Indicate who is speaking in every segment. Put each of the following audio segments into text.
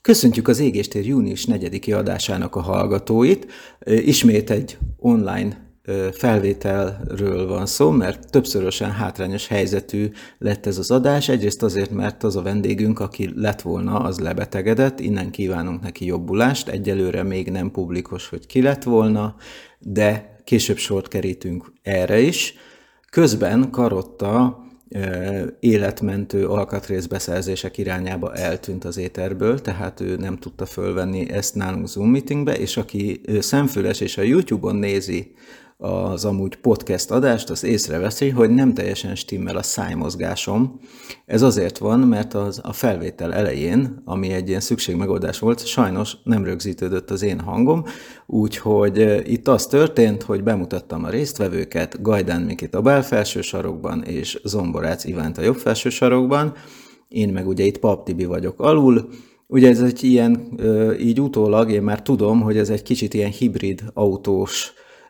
Speaker 1: Köszöntjük az Égéstér június 4-i adásának a hallgatóit. Ismét egy online felvételről van szó, mert többszörösen hátrányos helyzetű lett ez az adás. Egyrészt azért, mert az a vendégünk, aki lett volna, az lebetegedett, innen kívánunk neki jobbulást. Egyelőre még nem publikus, hogy ki lett volna, de később sort kerítünk erre is. Közben Karotta életmentő alkatrészbeszerzések irányába eltűnt az éterből, tehát ő nem tudta fölvenni ezt nálunk Zoom meetingbe, és aki szemfüles és a YouTube-on nézi az amúgy podcast adást, az észreveszi, hogy nem teljesen stimmel a szájmozgásom. Ez azért van, mert a felvétel elején, ami egy ilyen szükségmegoldás volt, sajnos nem rögzítődött az én hangom, úgyhogy itt az történt, hogy bemutattam a résztvevőket, Gajdán Mikit a bal felső sarokban, és Zomborác Ivánt a jobb felső sarokban. Én meg ugye itt Pap Tibi vagyok alul. Ugye ez egy ilyen, így utólag én már tudom, hogy ez egy kicsit ilyen hibrid autós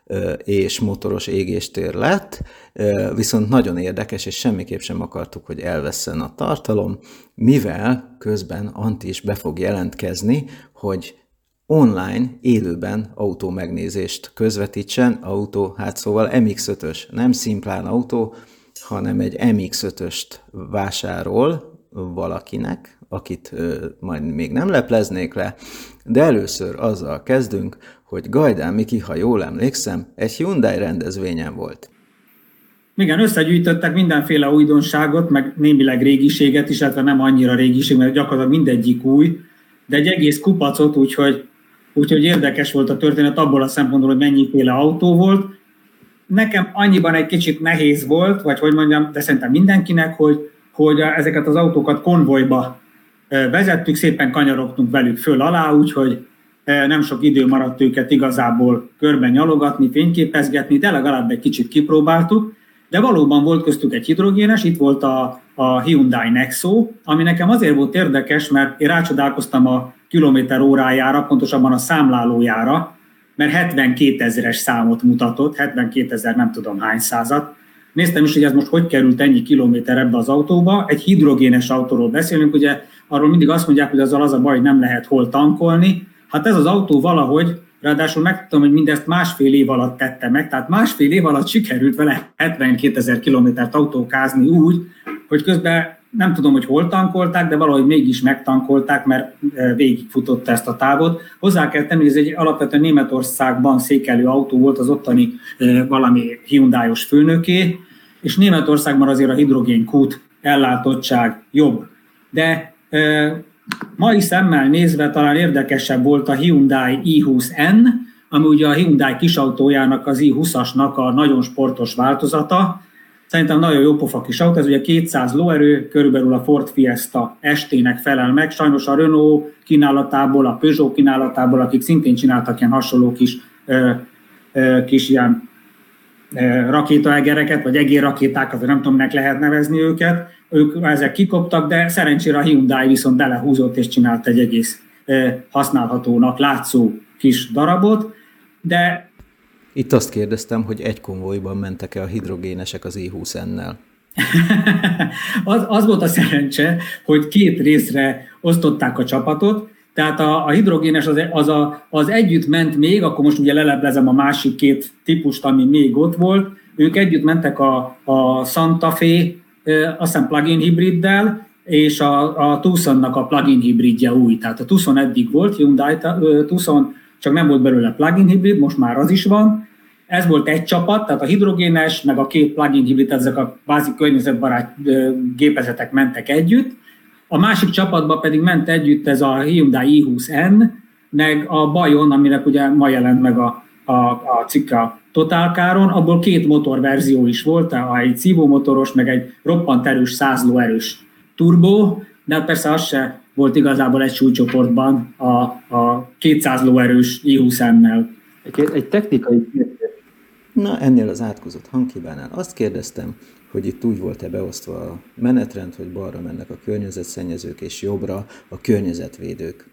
Speaker 1: és motoros égéstér lett, viszont nagyon érdekes, és semmiképp sem akartuk, hogy elvesszen a tartalom, mivel közben Antti is be fog jelentkezni, hogy online, élőben autó megnézést közvetítsen, szóval MX-5-ös, nem szimplán autó, hanem egy MX-5-öst vásárol valakinek, akit majd még nem lepleznék le, de először azzal kezdünk, hogy Gajdán Miki, ha jól emlékszem, egy Hyundai rendezvényen volt.
Speaker 2: Igen, összegyűjtöttek mindenféle újdonságot, meg némileg régiséget is, illetve nem annyira régiség, mert gyakorlatilag mindegyik új, de egy egész kupacot, úgyhogy érdekes volt a történet abból a szempontból, hogy mennyiféle autó volt. Nekem annyiban egy kicsit nehéz volt, vagy hogy mondjam, de szerintem mindenkinek, hogy ezeket az autókat konvojba vezettük, szépen kanyarogtunk velük föl-alá, úgyhogy nem sok idő maradt őket igazából körben nyalogatni, fényképezgetni, de legalább egy kicsit kipróbáltuk. De valóban volt köztük egy hidrogénes, itt volt a Hyundai Nexo, ami nekem azért volt érdekes, mert én rácsodálkoztam a kilométer órájára, pontosabban a számlálójára, mert 72 000-es számot mutatott, 72 000 nem tudom hány százat. Néztem is, hogy ez most hogy került ennyi kilométer ebbe az autóba. Egy hidrogénes autóról beszélünk, ugye arról mindig azt mondják, hogy azzal az a baj, hogy nem lehet hol tankolni. Hát ez az autó valahogy, ráadásul megtudtam, hogy mindezt másfél év alatt tette meg, tehát másfél év alatt sikerült vele 72 000 kilométert autókázni úgy, hogy közben nem tudom, hogy hol tankolták, de valahogy mégis megtankolták, mert végigfutotta ezt a távot. Hozzá kell tenni, hogy ez egy alapvetően Németországban székelő autó volt, az ottani valami Hyundai-os főnöké, és Németországban azért a hidrogénkút ellátottság jobb. De mai szemmel nézve talán érdekesebb volt a Hyundai i20N, ami ugye a Hyundai kisautójának, az i20-asnak a nagyon sportos változata. Szerintem nagyon jó pofa kis autó, ez ugye 200 lóerő, körülbelül a Ford Fiesta ST-nek felel meg. Sajnos a Renault kínálatából, a Peugeot kínálatából, akik szintén csináltak ilyen hasonló kis ilyen rakétaegereket, vagy egérrakétákat, nem tudom, minek lehet nevezni őket. Ők ezek kikoptak, de szerencsére a Hyundai viszont belehúzott és csinált egy egész használhatónak látszó kis darabot, de...
Speaker 1: Itt azt kérdeztem, hogy egy konvojban mentek-e a hidrogénesek az i20N-nel?
Speaker 2: az volt a szerencse, hogy két részre osztották a csapatot, tehát a hidrogénes az együtt ment még, akkor most ugye leleplezem a másik két típust, ami még ott volt, ők együtt mentek a Santa Fe, azt hiszem plug-in hibriddel, és a Tucsonnak a plug-in hibridje új. Tehát a Tucson eddig volt, Hyundai Tucson, csak nem volt belőle plug-in hibrid, most már az is van. Ez volt egy csapat, tehát a hidrogénes, meg a két plug-in hibrid, ezek a bázik környezetbarát gépezetek mentek együtt. A másik csapatban pedig ment együtt ez a Hyundai i20N, meg a Bayon, aminek ugye ma jelent meg a cikk a Total Car-on, abból két motorverzió is volt, egy szívómotoros, meg egy roppant erős 100 lóerős turbó, de persze az se volt igazából egy súlycsoportban a 200 lóerős i20N-nel.
Speaker 1: Egy technikai kérdés. Na, ennél az átkozott hangkívánál azt kérdeztem, hogy itt úgy volt-e beosztva a menetrend, hogy balra mennek a környezetszennyezők, és jobbra a környezetvédők.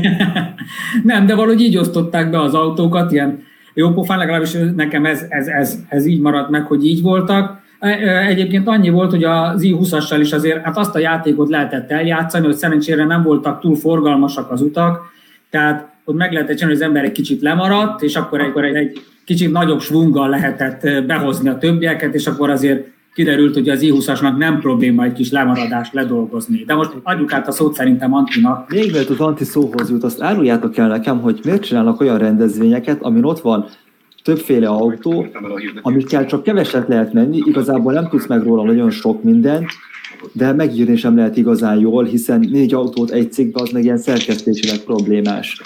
Speaker 2: Nem, de valahogy így osztották be az autókat, ilyen jópofán, legalábbis nekem ez így maradt meg, hogy így voltak. Egyébként annyi volt, hogy az i20-assal is azért hát azt a játékot lehetett eljátszani, hogy szerencsére nem voltak túl forgalmasak az utak, tehát ott meg lehetett csinálni, hogy az ember egy kicsit lemaradt, és akkor egy kicsit nagyobb svunggal lehetett behozni a többieket, és akkor azért kiderült, hogy az i20-asnak nem probléma egy kis lemaradást ledolgozni. De most adjuk át a szót szerintem Antinak.
Speaker 3: Még mielőtt az Anti szóhoz jut, azt áruljátok el nekem, hogy miért csinálnak olyan rendezvényeket, amin ott van többféle autó, amikkel csak keveset lehet menni, igazából nem tudsz meg róla nagyon sok mindent, de megírni sem lehet igazán jól, hiszen 4 autót egy cikkbe, az meg ilyen szerkesztésileg problémás.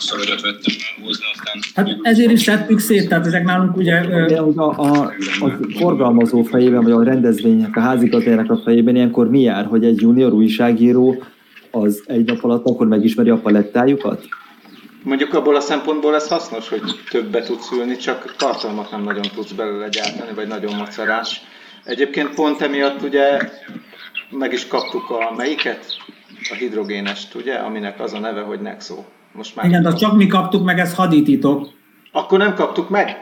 Speaker 2: Hát ezért is szedtük szét, tehát ezek nálunk ugye...
Speaker 3: A forgalmazó fejében, vagy a rendezvények, a házigazdájának a fejében ilyenkor mi jár, hogy egy junior újságíró az egy nap alatt akkor megismeri a palettájukat?
Speaker 1: Mondjuk abból a szempontból ez hasznos, hogy többet tudsz ülni, csak tartalmat nem nagyon tudsz belőle gyártani, vagy nagyon macerás. Egyébként pont emiatt ugye meg is kaptuk a melyiket? A hidrogénest, ugye? Aminek az a neve, hogy Nexo. Most már
Speaker 2: igen, de csak mi kaptuk meg, ez hadititok.
Speaker 1: Akkor nem kaptuk meg?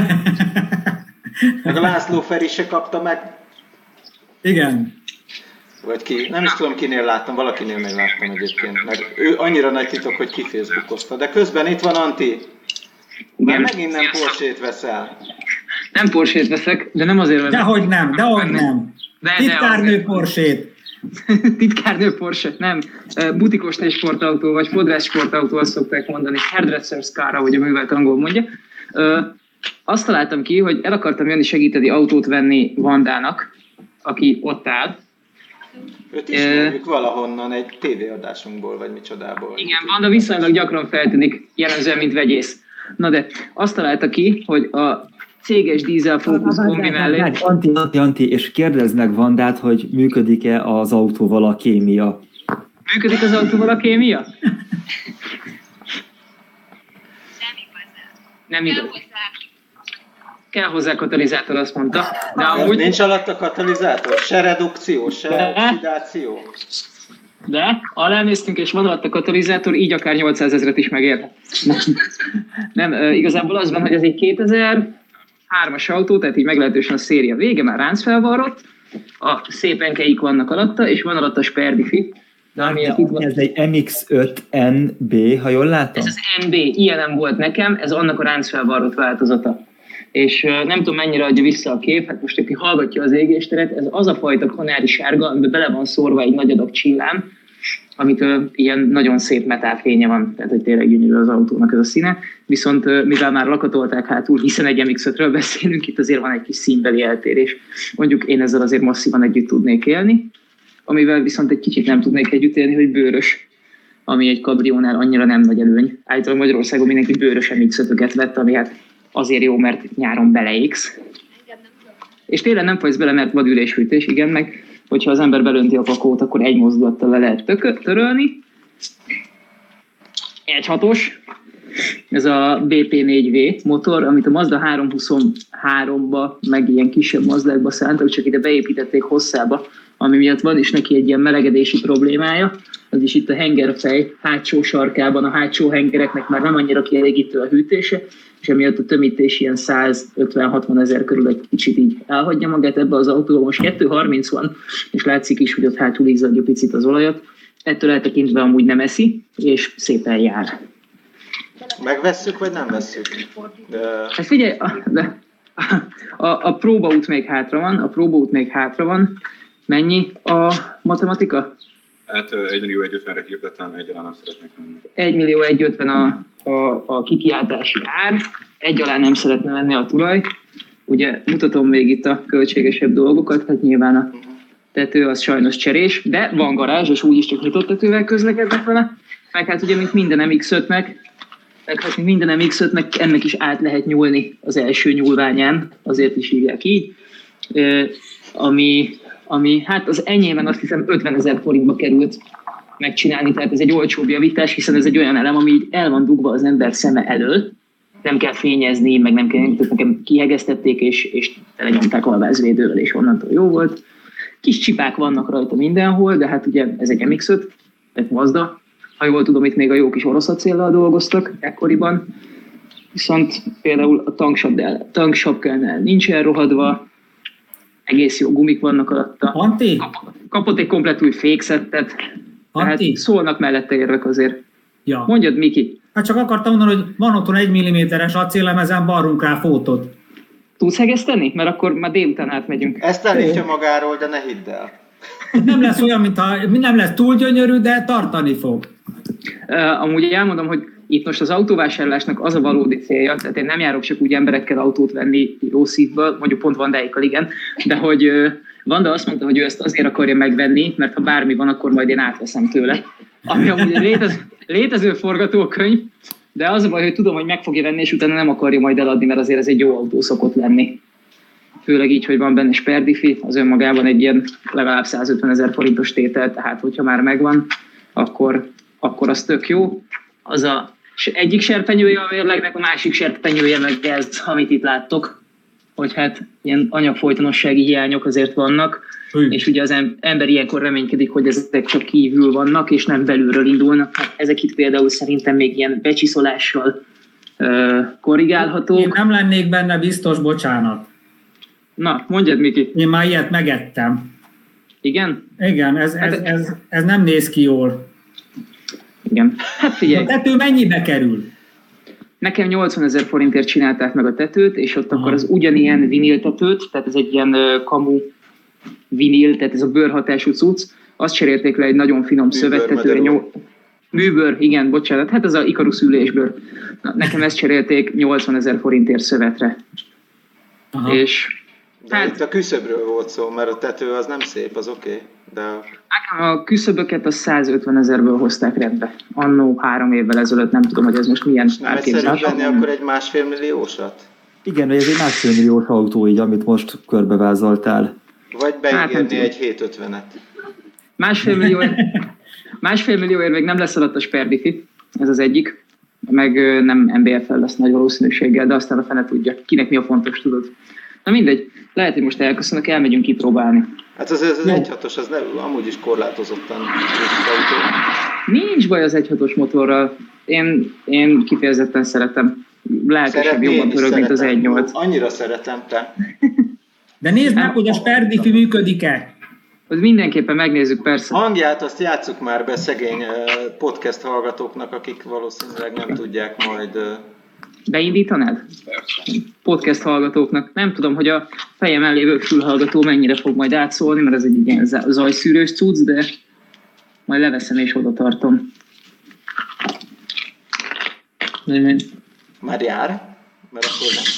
Speaker 1: Meg a László Feri se kapta meg?
Speaker 2: Igen.
Speaker 1: Vagy ki? Nem is tudom, kinél láttam, valakinél még láttam egyébként. Mert ő annyira nagy titok, hogy kifacebookozta. De közben itt van Anti. Már megint nem Porsche-t veszel.
Speaker 4: Nem Porsche-t veszek, de nem azért veszek.
Speaker 2: Dehogy nem. Titkárnő Porsche-t.
Speaker 4: Titkárnő Porsche, nem. Butikos sportautó, vagy fodrász sportautó, azt szokták mondani. Hairdresser's car, ahogy a művelt angol mondja. Azt találtam ki, hogy el akartam jönni segíteni autót venni Vandának, aki ott áll.
Speaker 1: Őt ismerjük valahonnan egy tévéadásunkból, vagy micsodából.
Speaker 4: Igen, Vanda viszonylag gyakran feltűnik, jellemzően, mint vegyész. Na de azt találta ki, hogy a céges dízel Focus kombi mellé...
Speaker 3: Anti, és kérdezd meg Vandát, hogy működik-e az autóval a kémia.
Speaker 4: Működik az autóval a kémia? Nem igaz. Kell hozzá katalizátor, azt mondta.
Speaker 1: De amúgy... Nincs alatt a katalizátor? Se redukció, se oxidáció?
Speaker 4: De, alá néztünk, és van alatt a katalizátor, így akár 800 000 is megér. Nem, igazából az van, hogy ez egy 2003-as autó, tehát így meglehetősen a széria vége, már ráncfelvarrott, a szép enkeik vannak alatta, és van alatt a sperdifi.
Speaker 3: Ez egy MX-5NB, ha jól látom?
Speaker 4: Ez az NB, ilyen nem volt nekem, ez annak a ráncfelvarrott változata. És nem tudom mennyire adja vissza a kép, hát most aki hallgatja az égésteret, ez az a fajta kanári sárga, amiben bele van szórva egy nagy adag csillám, amitől ilyen nagyon szép metálfénye van, tehát hogy tényleg gyönyörű az autónak ez a színe. Viszont mivel már lakatolták hátul, hiszen egy MX-5-ről beszélünk, itt azért van egy kis színbeli eltérés. Mondjuk én ezzel azért masszívan együtt tudnék élni, amivel viszont egy kicsit nem tudnék együtt élni, hogy bőrös, ami egy kabriónál annyira nem nagy előny. Általában Magyarországon mindenki bőrös MX-5-öket vett, ami hát azért jó, mert nyáron beleégsz. És télen nem folysz bele, mert vad ülésfűtés, igen, meg hogyha az ember belönti a pakót, akkor egy mozdulattal le lehet törölni. 1.6-os, ez a BP4V motor, amit a Mazda 323-ba, meg ilyen kisebb Mazdákba szántak, csak ide beépítették hosszába, ami miatt van is neki egy ilyen melegedési problémája. Az is itt a hengerfej hátsó sarkában, a hátsó hengereknek már nem annyira kielégítő a hűtése, és emiatt a tömítés ilyen 150-60 ezer körül egy kicsit így elhagyja magát ebbe az autóba. Most 2.30 van, és látszik is, hogy ott hátul izzadja picit az olajat. Ettől eltekintve amúgy nem eszi, és szépen jár.
Speaker 1: Megvesszük, vagy nem vesszük?
Speaker 4: Hát figyelj, a próbaút még hátra van. Mennyi a matematika?
Speaker 5: Hát 1.150.000-re hirdetem, egyáltalán nem szeretnék menni.
Speaker 4: 1.051.50 a kikiáltási ár, egy alá nem szeretne menni a tulaj. Ugye mutatom még itt a költségesebb dolgokat, hát nyilván a tető az sajnos cserés, de van garázs, és úgyis csak nyitott tetővel közlekednek vele. Meg hát ugye, mint minden MX-5-nek, ennek is át lehet nyúlni az első nyúlványán, azért is hívják így, ami hát az enyémben azt hiszem 50 000 forintba került megcsinálni, tehát ez egy olcsóbb javítás, hiszen ez egy olyan elem, ami így el van dugva az ember szeme elől, nem kell fényezni, meg nem kell, nekem kihegesztették, és telenyomták alvázvédővel, és onnantól jó volt. Kis csipák vannak rajta mindenhol, de hát ugye ez egy MX-5, egy Mazda, ha jól tudom, itt még a jó kis orosz acéllal dolgoztak ekkoriban, viszont például a tanksapkánál nincs elrohadva, egész jó gumik vannak alatta.
Speaker 2: Antti?
Speaker 4: Kapott egy komplet új fékszettet, tehát szólnak mellette érvek azért.
Speaker 2: Ja.
Speaker 4: Mondjad, Miki.
Speaker 2: Hát csak akartam mondani, hogy van otthon 1 mm-es acéllemezen, varrunk rá fótot.
Speaker 4: Tudsz hegeszteni? Mert akkor már délután átmegyünk.
Speaker 6: Ezt elítja magáról, de ne hidd el.
Speaker 2: Nem lesz olyan, mintha nem lesz túl gyönyörű, de tartani fog.
Speaker 4: Amúgy elmondom, hogy itt most az autóvásárlásnak az a valódi célja, tehát én nem járok csak úgy emberekkel autót venni jó szívből, mondjuk pont Vandáikkal igen, de hogy Vanda azt mondta, hogy ő ezt azért akarja megvenni, mert ha bármi van, akkor majd én átveszem tőle. Ami amúgy létező forgatókönyv, de az a baj, hogy tudom, hogy meg fogja venni, és utána nem akarja majd eladni, mert azért ez egy jó autó szokott lenni. Főleg így, hogy van benne sperdifi, az önmagában egy ilyen legalább 150 000 forintos tétel, tehát hogyha már megvan, akkor az tök jó. Az egyik serpenyője a mérlegnek, a másik serpenyője meg ez, amit itt láttok, hogy hát ilyen anyagfolytonossági hiányok azért vannak, és ugye az ember ilyenkor reménykedik, hogy ezek csak kívül vannak, és nem belülről indulnak. Hát ezek itt például szerintem még ilyen becsiszolással korrigálhatók.
Speaker 2: Én nem lennék benne biztos, bocsánat.
Speaker 4: Na, mondjad, Miki.
Speaker 2: Én már ilyet megettem.
Speaker 4: Igen?
Speaker 2: Igen, ez nem néz ki jól.
Speaker 4: Igen. Hát figyelj.
Speaker 2: A tető mennyibe kerül?
Speaker 4: Nekem 80 000 forintért csinálták meg a tetőt, és ott akkor az ugyanilyen vinil tetőt, tehát ez egy ilyen kamu vinil, tehát ez a bőrhatású cucc, azt cserélték le egy nagyon finom szövettetőre. Műbőr, igen, bocsánat, hát ez az Ikarus ülésbőr. Nekem ezt cserélték 80 000 forintért szövetre.
Speaker 6: Aha. És hát, itt a küszöbről volt szó, mert a tető az nem szép, az oké. De...
Speaker 4: A küszöböket a 150 000-ből hozták rendbe. Annó 3 évvel ezelőtt, nem tudom, hogy ez most milyen
Speaker 6: árképzés. Nem egyszerűbb venni akkor egy 1,5 milliósat?
Speaker 3: Igen, ez egy 1,5 milliós autó így, amit most körbevázoltál.
Speaker 6: Vagy beígérni egy 750-et.
Speaker 4: 1,5 millióért még nem lesz alatt a sperdifi, ez az egyik. Meg nem MBF-el lesz nagy valószínűséggel, de aztán a fene tudja. Kinek mi a fontos, tudod? Na mindegy, lehet, hogy most elköszönök, elmegyünk kipróbálni.
Speaker 6: Hát az 1.6-os, az amúgy is korlátozottan autó.
Speaker 4: Nincs baj az 1.6-os motorral. Én kifejezetten szeretem. Lelkesebb, jobban pörög, mint az 1.8.
Speaker 6: Annyira szeretem, te.
Speaker 2: De nézd meg, hogy a sperdifi működik-e.
Speaker 4: Az mindenképpen megnézzük, persze.
Speaker 6: Hangját azt játsszuk már be szegény podcast hallgatóknak, akik valószínűleg nem tudják majd...
Speaker 4: Beindítanád? Podcast hallgatóknak. Nem tudom, hogy a fejem ellévő fülhallgató mennyire fog majd átszólni, mert ez egy ilyen zajszűrős cucc, de majd leveszem és oda tartom.
Speaker 6: Már jár? Mert akkor nem.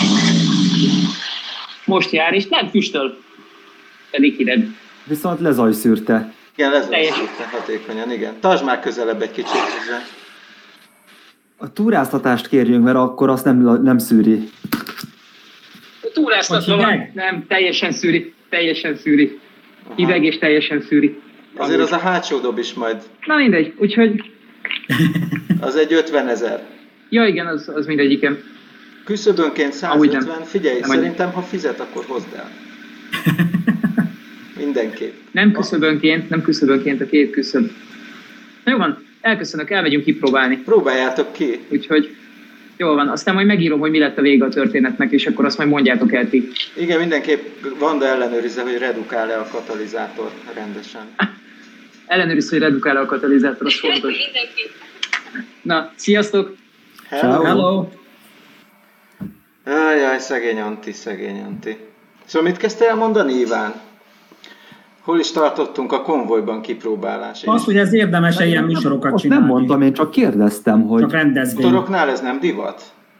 Speaker 4: Most jár, és nem füstöl. Pedig hideg.
Speaker 3: Viszont lezajszűrte.
Speaker 6: Igen, lezajszűrte hatékonyan, igen. Tartsd már közelebb egy kicsit hozzá.
Speaker 3: A túráztatást kérjünk, mert akkor azt nem szűri.
Speaker 4: A túráztatva van. Nem, teljesen szűri. Hideg és teljesen szűri.
Speaker 6: Azért az a hátsó dob is majd.
Speaker 4: Na mindegy, úgyhogy...
Speaker 6: Az egy 50 000.
Speaker 4: Ja igen, az mindegyikem.
Speaker 6: Küszöbönként 150, figyelj, szerintem ha fizet, akkor hozd el. Mindenképp.
Speaker 4: Nem küszöbönként a 2 küszöb. Na jó van, elköszönök, elmegyünk kipróbálni.
Speaker 6: Próbáljátok ki.
Speaker 4: Úgyhogy jól van, aztán majd megírom, hogy mi lett a vége a történetnek, és akkor azt majd mondjátok el ti.
Speaker 6: Igen, mindenképp Vanda ellenőrizze, hogy redukál-e a katalizátor rendesen.
Speaker 4: Ellenőrizze, hogy redukál-e a katalizátor, az fontos. Na, sziasztok!
Speaker 2: Hello!
Speaker 6: Jaj, szegény Antti. Szóval mit kezdtél elmondani, Iván? Hol is tartottunk a konvojban kipróbálás?
Speaker 2: Azt, hogy ez érdemes-e ilyen műsorokat csinálni.
Speaker 3: Nem mondtam, én csak kérdeztem, hogy...
Speaker 2: Csak rendezvény.
Speaker 6: Motoroknál ez nem divat?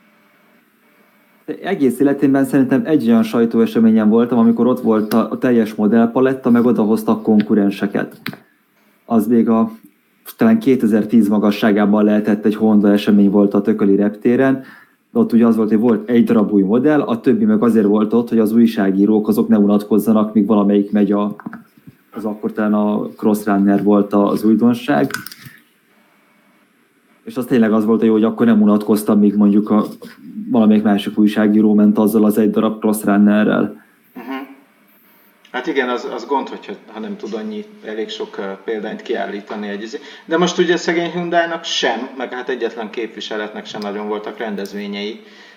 Speaker 3: Egész életemben szerintem egy olyan sajtóeseményen voltam, amikor ott volt a teljes modellpaletta, meg odahoztak konkurenseket. Az még talán 2010 magasságában lehetett egy Honda esemény volt a Tököli reptéren. Ott ugye az volt, hogy volt egy darab új modell, a többi meg azért volt ott, hogy az újságírók azok ne unatkozzanak, míg valamelyik megy az akkor talán a Cross Runner volt az újdonság. És az tényleg az volt, hogy akkor nem unatkoztam, míg mondjuk valamelyik másik újságíró ment azzal az egy darab Cross Runnerrel.
Speaker 6: Hát igen, az gond, ha nem tud annyi, elég sok példányt kiállítani de most ugye szegény Hyundai-nak sem, meg hát egyetlen képviseletnek sem nagyon voltak rendezvényei,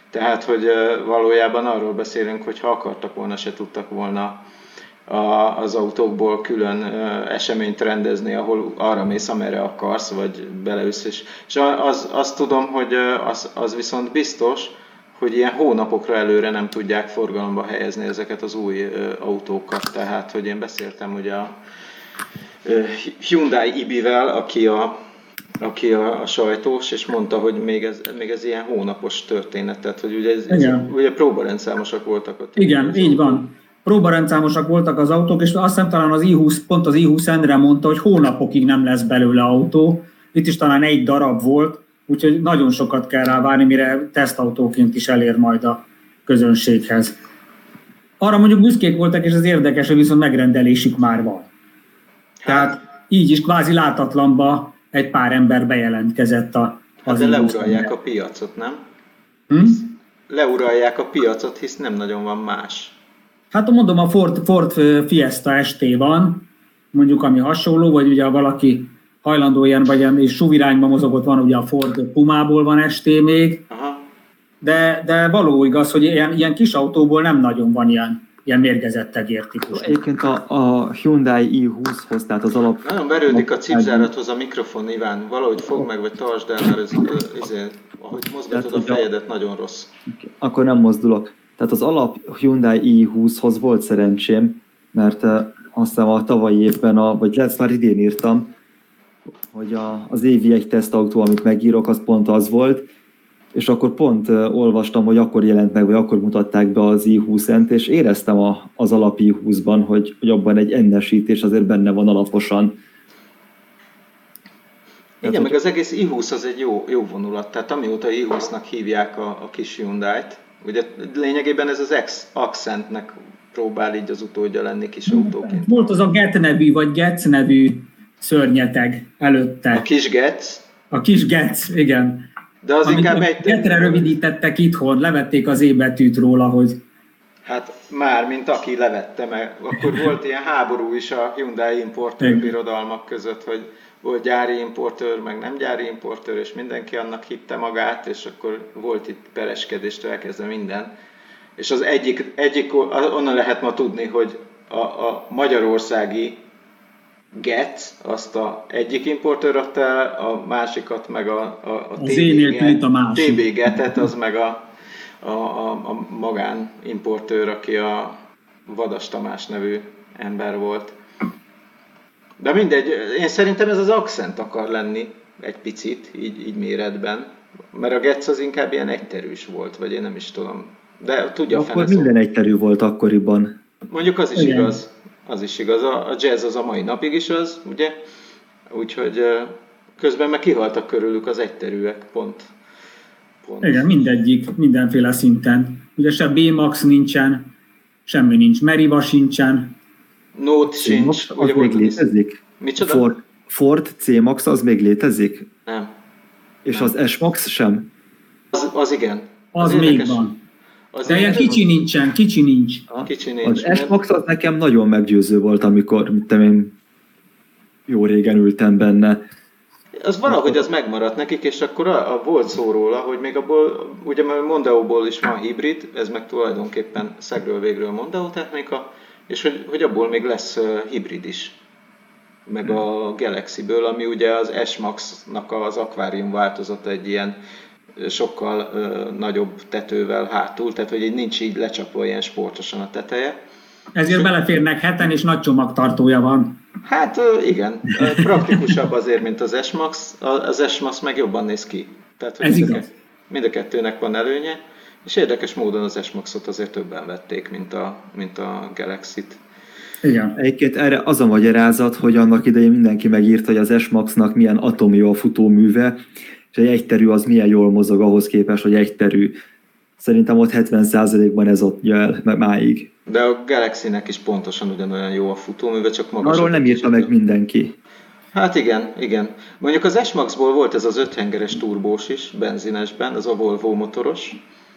Speaker 6: Tehát, hogy valójában arról beszélünk, hogy ha akartak volna, se tudtak volna az autókból külön eseményt rendezni, ahol arra mész, amerre akarsz, vagy beleüssz. És azt tudom, hogy az viszont biztos, hogy ilyen hónapokra előre nem tudják forgalomba helyezni ezeket az új autókat. Tehát, hogy én beszéltem ugye a Hyundai Ibi-vel, aki a sajtós, és mondta, hogy még ez ilyen hónapos történet, tehát hogy ugye próbarendszámosak voltak ott.
Speaker 2: Igen, így van. Próbarendszámosak voltak az autók, és azt hiszem talán az i20, pont az i20N-re mondta, hogy hónapokig nem lesz belőle autó. Itt is talán egy darab volt, úgyhogy nagyon sokat kell rá várni, mire tesztautóként is elér majd a közönséghez. Arra mondjuk büszkék voltak, és az érdekes, hogy viszont megrendelésük már van. Tehát így is kvázi látatlanba egy pár ember bejelentkezett az
Speaker 6: de leuralják a piacot, nem? Leuralják a piacot, hisz nem nagyon van más.
Speaker 2: Hát mondom, a Ford Fiesta ST van, mondjuk ami hasonló, vagy ugye valaki hajlandó ilyen, vagy ilyen SUV-irányba mozogott, van ugye a Ford Pumából van ST még,
Speaker 6: aha.
Speaker 2: De való igaz, hogy ilyen kis autóból nem nagyon van ilyen mérgezett tegértípus.
Speaker 3: Egyébként a Hyundai i20-hoz, tehát az alap...
Speaker 6: Nagyon verődik a cipzárathoz a mikrofon, Iván. Valahogy fogd meg, vagy tartsd el, mert ahogy mozgatod a fejedet, nagyon rossz.
Speaker 3: Akkor nem mozdulok. Tehát az alap Hyundai i20-hoz volt szerencsém, mert azt hiszem a tavalyi évben, vagy lehet már idén írtam, hogy az évi egy tesztautó, amit megírok, az pont az volt, és akkor pont olvastam, hogy akkor jelent meg, vagy akkor mutatták be az i20-ent, és éreztem az alap i20-ban, hogy abban egy ennesítés azért benne van alaposan.
Speaker 6: Igen, meg az egész i20 az egy jó vonulat, tehát amióta i20-nak hívják a kis Hyundai-t, ugye lényegében ez az Accentnek próbál így az utódja lenni kis autóként.
Speaker 2: Volt az a Get nevű, vagy Getz nevű szörnyeteg előtte.
Speaker 6: A kis Getz?
Speaker 2: A kis Getz, igen.
Speaker 6: De az inkább egy...
Speaker 2: Getre rövidítettek itthon, levették az E-betűt róla, hogy...
Speaker 6: Hát már, mint aki levette meg. Akkor volt ilyen háború is a Hyundai importőr birodalmak között, hogy volt gyári importőr, meg nem gyári importőr, és mindenki annak hitte magát, és akkor volt itt pereskedéstől elkezdve minden. És az egyik onnan lehet ma tudni, hogy a magyarországi Getz, azt a egyik importőr adta el, a másikat meg a TB Getet, az meg a magánimportőr, aki a Vadas Tamás nevű ember volt. De mindegy, én szerintem ez az Accent akar lenni egy picit, így méretben, mert a Getz az inkább ilyen egyterűs volt, vagy én nem is tudom. De tudja,
Speaker 3: akkor minden egyterű volt akkoriban.
Speaker 6: Mondjuk az is igaz. Az is igaz. A jazz az a mai napig is az, ugye? Úgyhogy közben meg kihaltak körülük az egyterűek, pont.
Speaker 2: Igen, mindegyik, mindenféle szinten. Ugye se B-Max nincsen, semmi nincs, Meriva sincsen.
Speaker 6: Note sincs.
Speaker 3: Az még létezik?
Speaker 6: Micsoda?
Speaker 3: Ford C-Max az még létezik?
Speaker 6: Nem.
Speaker 3: És nem. Az S-Max sem?
Speaker 6: Az igen.
Speaker 2: Az még van. De ilyen kicsi nincsen, kicsi nincs.
Speaker 3: Az S-Max az nekem nagyon meggyőző volt, amikor jó régen ültem benne.
Speaker 6: Az valahogy az megmaradt nekik, és akkor volt szó róla, hogy még abból, ugye Mondeóból is van hibrid, ez meg tulajdonképpen szegről végről Mondeo technika, és hogy abból még lesz hibrid is. Meg a Galaxy-ből, ami ugye az S-Max-nak az akvárium változata, egy ilyen sokkal nagyobb tetővel hátul, tehát hogy nincs így lecsapva ilyen sportosan a teteje.
Speaker 2: Ezért beleférnek heten, és nagy csomagtartója van.
Speaker 6: Hát igen, praktikusabb azért, mint az S-Max. Az S-Max meg jobban néz ki. Tehát, hogy mind a kettőnek van előnye, és érdekes módon az S-Maxot azért többen vették, mint a Galaxy-t.
Speaker 2: Igen.
Speaker 3: Egyébként erre az a magyarázat, hogy annak idején mindenki megírta, hogy az S-Maxnak milyen atomjó a futóműve, és egy egyterű az milyen jól mozog ahhoz képest, hogy egyterű. Szerintem ott 70%-ban ez ott el máig.
Speaker 6: De a Galaxy-nek is pontosan ugyanolyan jó a futóműve, csak magasabb.
Speaker 3: Arról nem írta meg mindenki.
Speaker 6: Hát igen. Mondjuk az S-Maxból volt ez az 5 hengeres turbós is, benzinesben, az a Volvo motoros.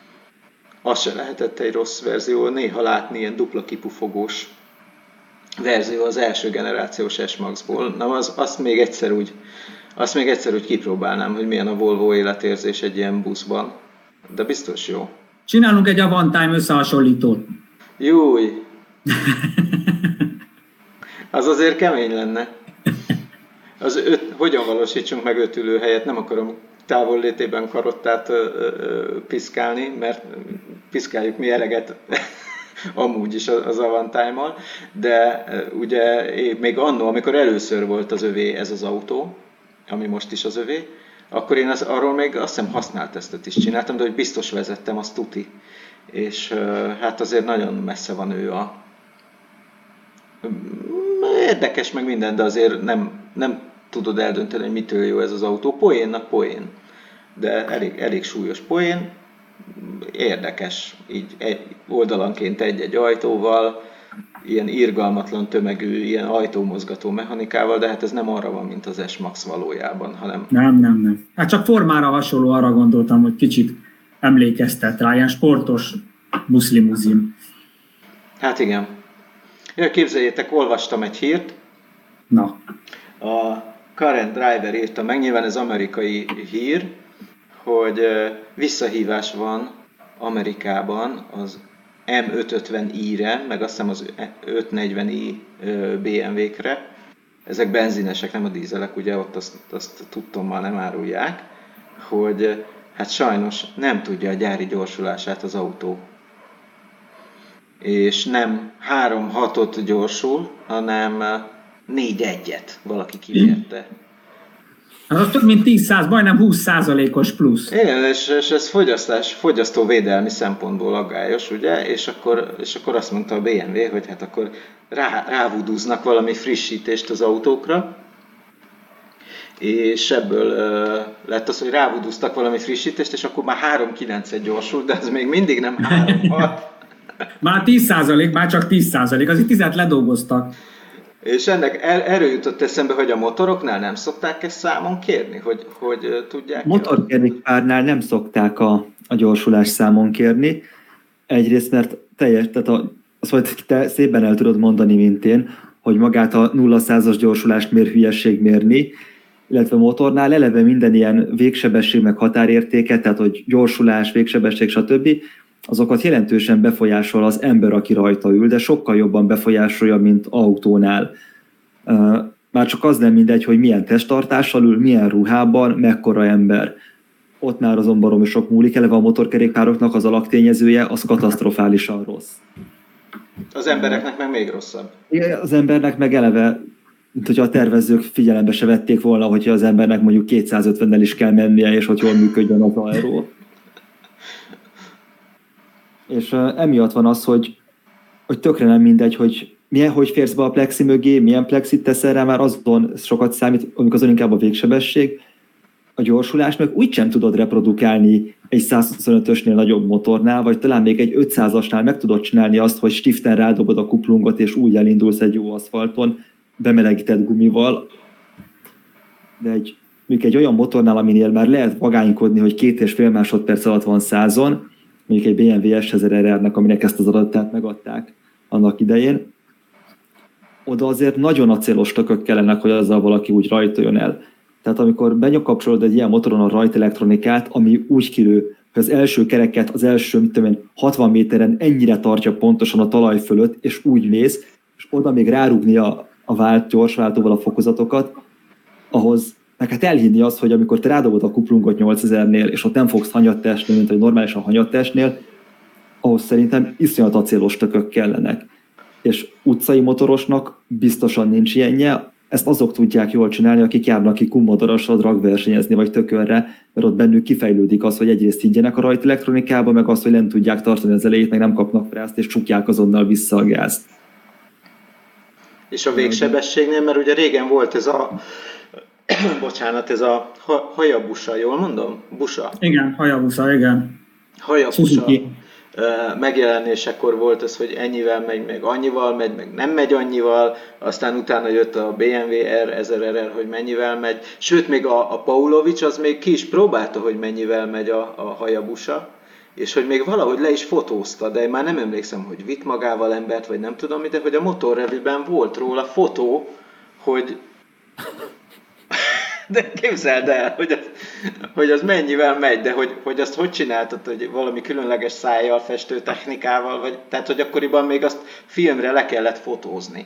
Speaker 6: Az se lehetett egy rossz verzió, néha látni ilyen dupla kipufogós verzió az első generációs S-Maxból. Na, azt még egyszer úgy kipróbálnám, hogy milyen a Volvo életérzés egy ilyen buszban. de biztos jó.
Speaker 2: Csinálunk egy Avantime összehasonlítót.
Speaker 6: Júj! Az azért kemény lenne. Hogyan valósítsunk meg 5 ülőhelyet? Nem akarom távollétében karottát piszkálni, mert piszkáljuk mi eleget amúgy is az Avantime-mal, de ugye még annó, amikor először volt az övé ez az autó, ami most is az övé, akkor én arról még azt hiszem használtesztet is csináltam, de hogy biztos vezettem, azt tuti. És hát azért nagyon messze van ő érdekes meg minden, de azért nem tudod eldönteni, hogy mitől jó ez az autó. Poénnak poén, de elég súlyos poén, érdekes, így oldalanként egy ajtóval, ilyen irgalmatlan tömegű, ilyen ajtómozgató mechanikával, de hát ez nem arra van, mint az S-Max valójában, hanem...
Speaker 2: Nem. Hát csak formára hasonló, arra gondoltam, hogy kicsit emlékeztet rá, ilyen sportos buszlimuzin.
Speaker 6: Hát igen. Ja, képzeljétek, olvastam egy hírt.
Speaker 2: Na.
Speaker 6: A Current Driver írta meg, nyilván ez amerikai hír, hogy visszahívás van Amerikában az M550i-re, meg azt hiszem az 540i BMW-kre. Ezek benzinesek, nem a dízelek, ugye ott azt tudtommal nem árulják, hogy hát sajnos nem tudja a gyári gyorsulását az autó. És nem 3-6-ot gyorsul, hanem 4-1-et valaki kimérte.
Speaker 2: Az több mint 10%, majdnem 20%-os plusz.
Speaker 6: Igen, és ez fogyasztóvédelmi szempontból aggályos, ugye? És akkor azt mondta a BMW, hogy hát akkor rávudúznak valami frissítést az autókra, és ebből lett az, hogy rávudúztak valami frissítést, és akkor már 3-9-et gyorsult, de ez még mindig nem 3-6.
Speaker 2: Már 10%, már csak 10%, azért 10-et ledolgoztak.
Speaker 6: És ennek erről jutott eszembe, hogy a motoroknál nem szokták ezt számon kérni, hogy tudják?
Speaker 3: Motorkerékpárnál nem szokták a gyorsulás számon kérni. Egyrészt, mert tehát azt, hogy te szépen el tudod mondani, mint én, hogy magát a 0-100-as gyorsulást mér hülyesség mérni, illetve motornál eleve minden ilyen végsebesség meg határértéket, tehát hogy gyorsulás, végsebesség, stb., azokat jelentősen befolyásol az ember, aki rajta ül, de sokkal jobban befolyásolja, mint autónál. Már csak az nem mindegy, hogy milyen testtartással ül, milyen ruhában, mekkora ember. Ott már azon baromi sok múlik, eleve a motorkerékpároknak az alaktényezője, az katasztrofálisan rossz.
Speaker 6: Az embereknek meg még rosszabb.
Speaker 3: Az embernek meg eleve, mint hogyha a tervezők figyelembe se vették volna, hogyha az embernek mondjuk 250-nel is kell mennie, és hogy jól működjön az aeró. És emiatt van az, hogy tökre nem mindegy, hogy férsz be a plexi mögé, milyen plexit teszel rá, már azon sokat számít, amikor azon inkább a végsebesség. A gyorsulás meg úgysem tudod reprodukálni egy 125-ösnél nagyobb motornál, vagy talán még egy 500-asnál meg tudod csinálni azt, hogy stiften rádobod a kuplungot, és úgy elindulsz egy jó aszfalton, bemelegített gumival. De egy olyan motornál, aminél már lehet vagánykodni, hogy 2,5 másodperc alatt van 100-on, mondjuk egy BMW S1000RR-nek, aminek ezt az adatát megadták annak idején, oda azért nagyon acélos tökök kellenek, hogy azzal valaki úgy rajtoljon el. Tehát amikor benyakapcsolod egy ilyen motoron a rajtelektronikát, ami úgy kilő, hogy az első kereket az első 60 méteren ennyire tartja pontosan a talaj fölött, és úgy mész, és oda még rárúgni a gyorsváltóval a fokozatokat, ahhoz hát elhinni azt, hogy amikor te rádobod a kuplungot 8000-nél, és ott nem fogsz hanyatt esni, mint hogy normálisan hanyatt esnél, ahhoz szerintem iszonyat acélos tökök kellenek. És utcai motorosnak biztosan nincs ilyenje, ezt azok tudják jól csinálni, akik járnak ki kummodorossal dragversenyezni, vagy tökölre, mert ott bennük kifejlődik az, hogy egyrészt higgyenek a rajtelektronikába, meg az, hogy nem tudják tartani az elejét, meg nem kapnak frászt, és csukják azonnal vissza a gázt.
Speaker 6: És a végsebességnél, mert ugye régen volt ez a ez a Hayabusa, jól mondom? Busa?
Speaker 2: Igen, Hayabusa, igen.
Speaker 6: Hayabusa megjelenésekor volt ez, hogy ennyivel megy, meg annyival megy, meg nem megy annyival, aztán utána jött a BMW R1000RR, hogy mennyivel megy, sőt még a Paulovics az még ki is próbálta, hogy mennyivel megy a Hayabusa, és hogy még valahogy le is fotózta, de én már nem emlékszem, hogy vitt magával embert, vagy nem tudom, de hogy a motorrevűben volt róla fotó, hogy de képzeld el, hogy hogy az mennyivel megy, de hogy azt hogy csináltad, hogy valami különleges szájjal festő technikával, vagy, tehát hogy akkoriban még azt filmre le kellett fotózni,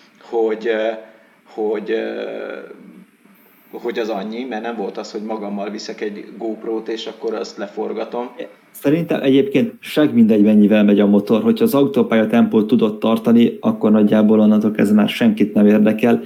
Speaker 6: hogy az annyi, mert nem volt az, hogy magammal viszek egy GoPro-t, és akkor azt leforgatom.
Speaker 3: Szerintem egyébként mindegy, mennyivel megy a motor. Hogyha az autópálya tempót tudod tartani, akkor nagyjából onnantól kezdve már senkit nem érdekel.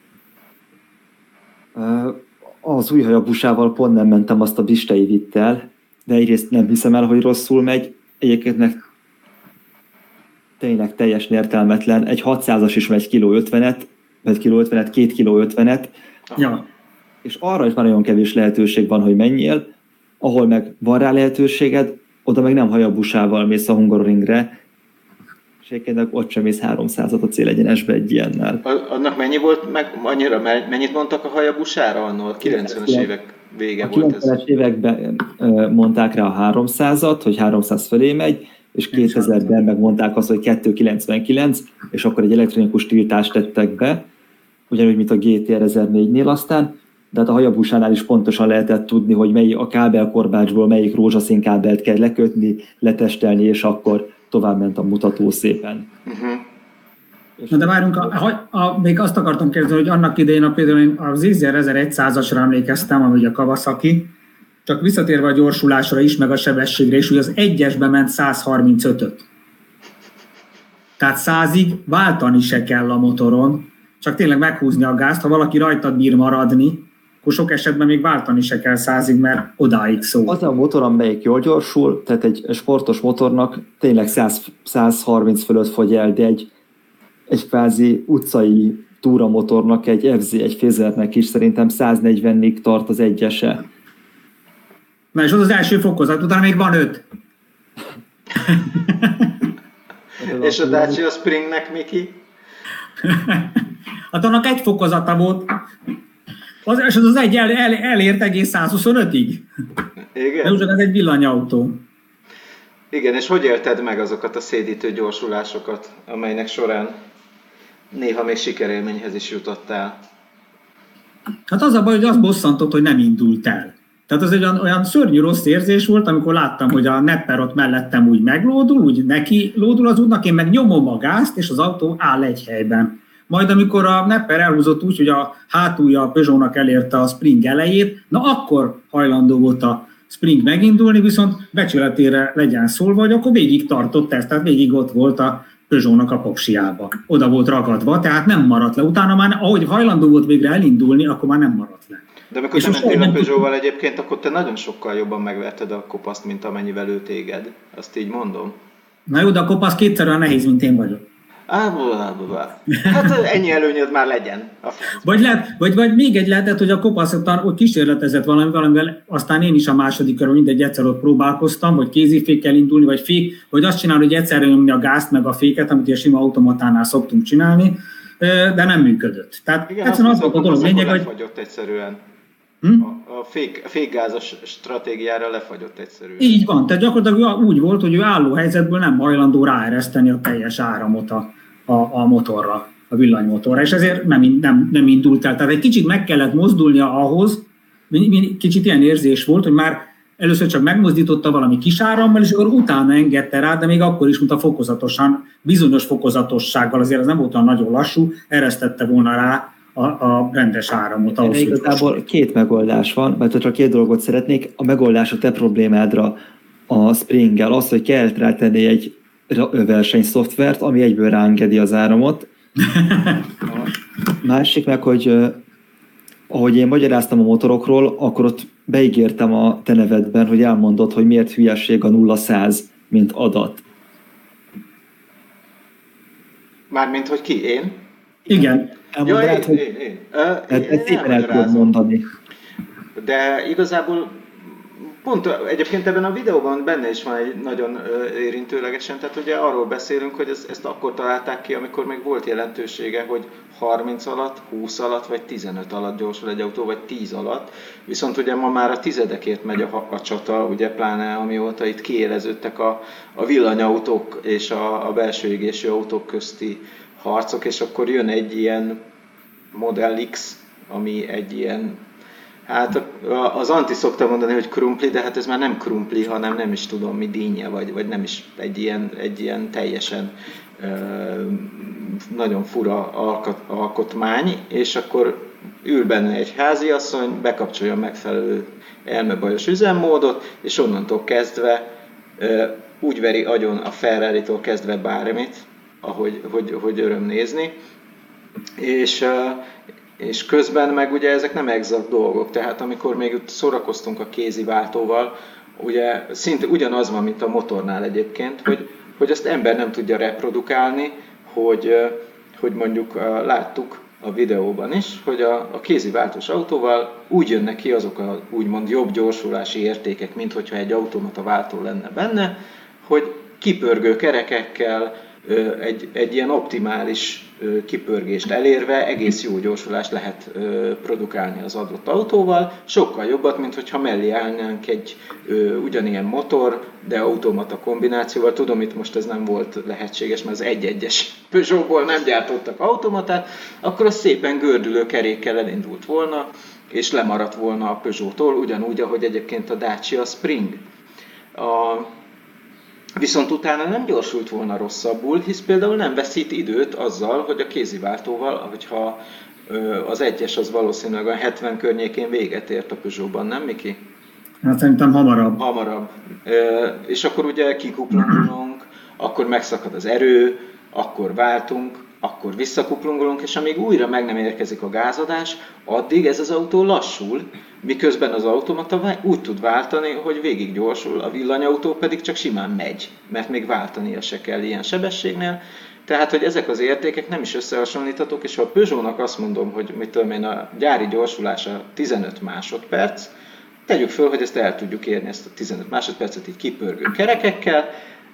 Speaker 3: Az új Hayabusával pont nem mentem azt a Bistei vittel, de egyrészt nem hiszem el, hogy rosszul megy. Egyébként meg tényleg teljesen értelmetlen. Egy 600-as is megy 1,50 kg, 2,50 kg.
Speaker 2: Ja.
Speaker 3: És arra is már nagyon kevés lehetőség van, hogy menjél, ahol meg van rá lehetőséged, oda meg nem Hayabusával mész a Hungaroringre, és egyébként ott sem mész 300-at a célegyenesbe egy ilyennel.
Speaker 6: Annak mennyi volt, meg annyira, mennyit mondtak a Hayabusára annól? A 90-es évek vége volt ez.
Speaker 3: A 90-es években mondták rá a 300-at, hogy 300 fölé megy, és 2000-ben megmondták azt, hogy 299, és akkor egy elektronikus tiltást tettek be, ugyanúgy, mint a GTR 1004-nél aztán, de hát a Hayabusánál is pontosan lehetett tudni, hogy melyik a kábelkorbácsból melyik rózsaszín kábelt kell lekötni, letestelni, és akkor tovább ment a mutató szépen.
Speaker 2: Na de várjunk, még azt akartam kérdezni, hogy annak idején például én az 1100-asra emlékeztem, ami a Kawasaki, csak visszatérve a gyorsulásra is, meg a sebességre is, hogy az egyesbe ment 135-öt. Tehát 100-ig váltani se kell a motoron, csak tényleg meghúzni a gázt, ha valaki rajtad bír maradni, akkor sok esetben még váltani se kell 100-ig, mert odáig szól.
Speaker 3: Az a motor, amelyik jól gyorsul, tehát egy sportos motornak tényleg 130 fölött fogy el, de egy kvázi utcai túramotornak, egy FZ, egy Fézernek is szerintem 140-ig tart az egyese.
Speaker 2: Na és az első fokozat, utána még van 5.
Speaker 6: És a Dacia Springnek, Miki?
Speaker 2: Hát annak egy fokozata volt, és az egy elért egész 125-ig.
Speaker 6: Igen?
Speaker 2: De ugyan ez egy villanyautó.
Speaker 6: Igen, és hogy élted meg azokat a szédítő gyorsulásokat, amelynek során néha még sikerélményhez is jutottál?
Speaker 2: Hát az a baj, hogy az bosszantott, hogy nem indult el. Tehát az egy olyan szörnyű rossz érzés volt, amikor láttam, hogy a Nepper ott mellettem úgy meglódul, úgy neki lódul az útnak, én meg nyomom a gázt, és az autó áll egy helyben. Majd amikor a Nepper elhúzott úgy, hogy a hátulja a Peugeotnak elérte a Spring elejét, na akkor hajlandó volt a Spring megindulni, viszont becsületére legyen szólva, hogy akkor végig tartott ezt, tehát végig ott volt a Peugeotnak a popsiába. Oda volt ragadva, tehát nem maradt le. Utána már, ahogy hajlandó volt végre elindulni, akkor már nem maradt le.
Speaker 6: De amikor te mentél a Peugeotval egyébként, akkor te nagyon sokkal jobban megverted a kopaszt, mint amennyivel ő téged. Azt így mondom.
Speaker 2: Na jó, de a kopasz kétszer olyan nehéz, mint én vagyok.
Speaker 6: Hát ennyi előnyöd már legyen.
Speaker 2: Vagy még egy lehetett, hogy a kopasz ott kísérletezett valamivel, aztán én is a második körül mindegy egyszer ott próbálkoztam, hogy kézifékkel indulni, vagy fék, vagy azt csinálni, hogy egyszerre nyomni a gázt meg a féket, amit a sima automatánál szoktunk csinálni, de nem működött. Tehát
Speaker 6: igen,
Speaker 2: egyszerűen az volt a dolog lényeg, hogy...
Speaker 6: lefagyott egyszerűen. A fékgázos stratégiára lefagyott egyszerűen.
Speaker 2: Így van, tehát gyakorlatilag úgy volt, hogy ő álló helyzetből nem hajlandó ráereszteni a teljes áramot a motorra, a villanymotorra, és ezért nem indult el. Tehát egy kicsit meg kellett mozdulnia ahhoz, kicsit ilyen érzés volt, hogy már először csak megmozdította valami kis árammal, és akkor utána engedte rá, de még akkor is, mint a fokozatosan, bizonyos fokozatossággal, azért ez nem volt olyan nagyon lassú, eresztette volna rá a rendes áramot.
Speaker 3: Ahhoz, igazából két megoldás van, mert ha csak két dolgot szeretnék, a megoldás a te problémádra a Springgel az, hogy kell rátenni egy versenyszoftvert, ami egyből ráengedi az áramot. A másik meg, hogy ahogy én magyaráztam a motorokról, akkor ott beígértem a te nevedben, hogy elmondod, hogy miért hülyeség a 0-100, mint adat.
Speaker 6: Mármint, hogy ki? Én?
Speaker 2: Igen.
Speaker 6: Elmondanád,
Speaker 3: hogy
Speaker 6: én.
Speaker 3: Ezt szépen el tudod mondani.
Speaker 6: De igazából pont egyébként ebben a videóban benne is van egy nagyon érintőlegesen, tehát ugye arról beszélünk, hogy ezt akkor találták ki, amikor még volt jelentősége, hogy 30 alatt, 20 alatt vagy 15 alatt gyorsul egy autó, vagy 10 alatt. Viszont ugye ma már a tizedekért megy a csata, ugye pláne amióta itt kiéleződtek a villanyautók és a belső égésű autók közti harcok, és akkor jön egy ilyen Model X, ami egy ilyen Hát az Anti szokta mondani, hogy krumpli, de hát ez már nem krumpli, hanem nem is tudom mi, dinnye, vagy nem is egy ilyen teljesen nagyon fura alkotmány, és akkor ül benne egy háziasszony, bekapcsolja a megfelelő elmebajos üzemmódot, és onnantól kezdve úgy veri agyon a Ferrari-tól kezdve bármit, hogy öröm nézni, és közben meg ugye ezek nem exakt dolgok, tehát amikor még szórakoztunk a kézi váltóval, ugye szinte ugyanaz van, mint a motornál egyébként, hogy ezt ember nem tudja reprodukálni, hogy mondjuk láttuk a videóban is, hogy a kézi váltós autóval úgy jönnek ki azok a úgymond jobb gyorsulási értékek, mint hogyha egy automata váltó lenne benne, hogy kipörgő kerekekkel, egy ilyen optimális kipörgést elérve egész jó gyorsulást lehet produkálni az adott autóval, sokkal jobbat, mint hogyha mellé állnánk egy ugyanilyen motor, de automata kombinációval. Tudom, itt most ez nem volt lehetséges, mert az 1.1-es Peugeotból nem gyártottak automatát, akkor az szépen gördülő kerékkel elindult volna, és lemaradt volna a Peugeottól, ugyanúgy, ahogy egyébként a Dacia Spring. Viszont utána nem gyorsult volna rosszabbul, hisz például nem veszít időt azzal, hogy a kéziváltóval, hogyha az 1-es az valószínűleg a 70 környékén véget ért a Peugeotban, nem Miki?
Speaker 2: Hát szerintem hamarabb.
Speaker 6: Hamarabb. És akkor ugye kikuplungolunk, akkor megszakad az erő, akkor váltunk, akkor visszakuplungolunk, és amíg újra meg nem érkezik a gázadás, addig ez az autó lassul, miközben az automata úgy tud váltani, hogy végig gyorsul, a villanyautó pedig csak simán megy, mert még váltania se kell ilyen sebességnél. Tehát, hogy ezek az értékek nem is összehasonlíthatók, és ha a Peugeotnak azt mondom, hogy mit tudom én, a gyári gyorsulása 15 másodperc, tegyük föl, hogy ezt el tudjuk érni, ezt a 15 másodpercet így kipörgő kerekekkel,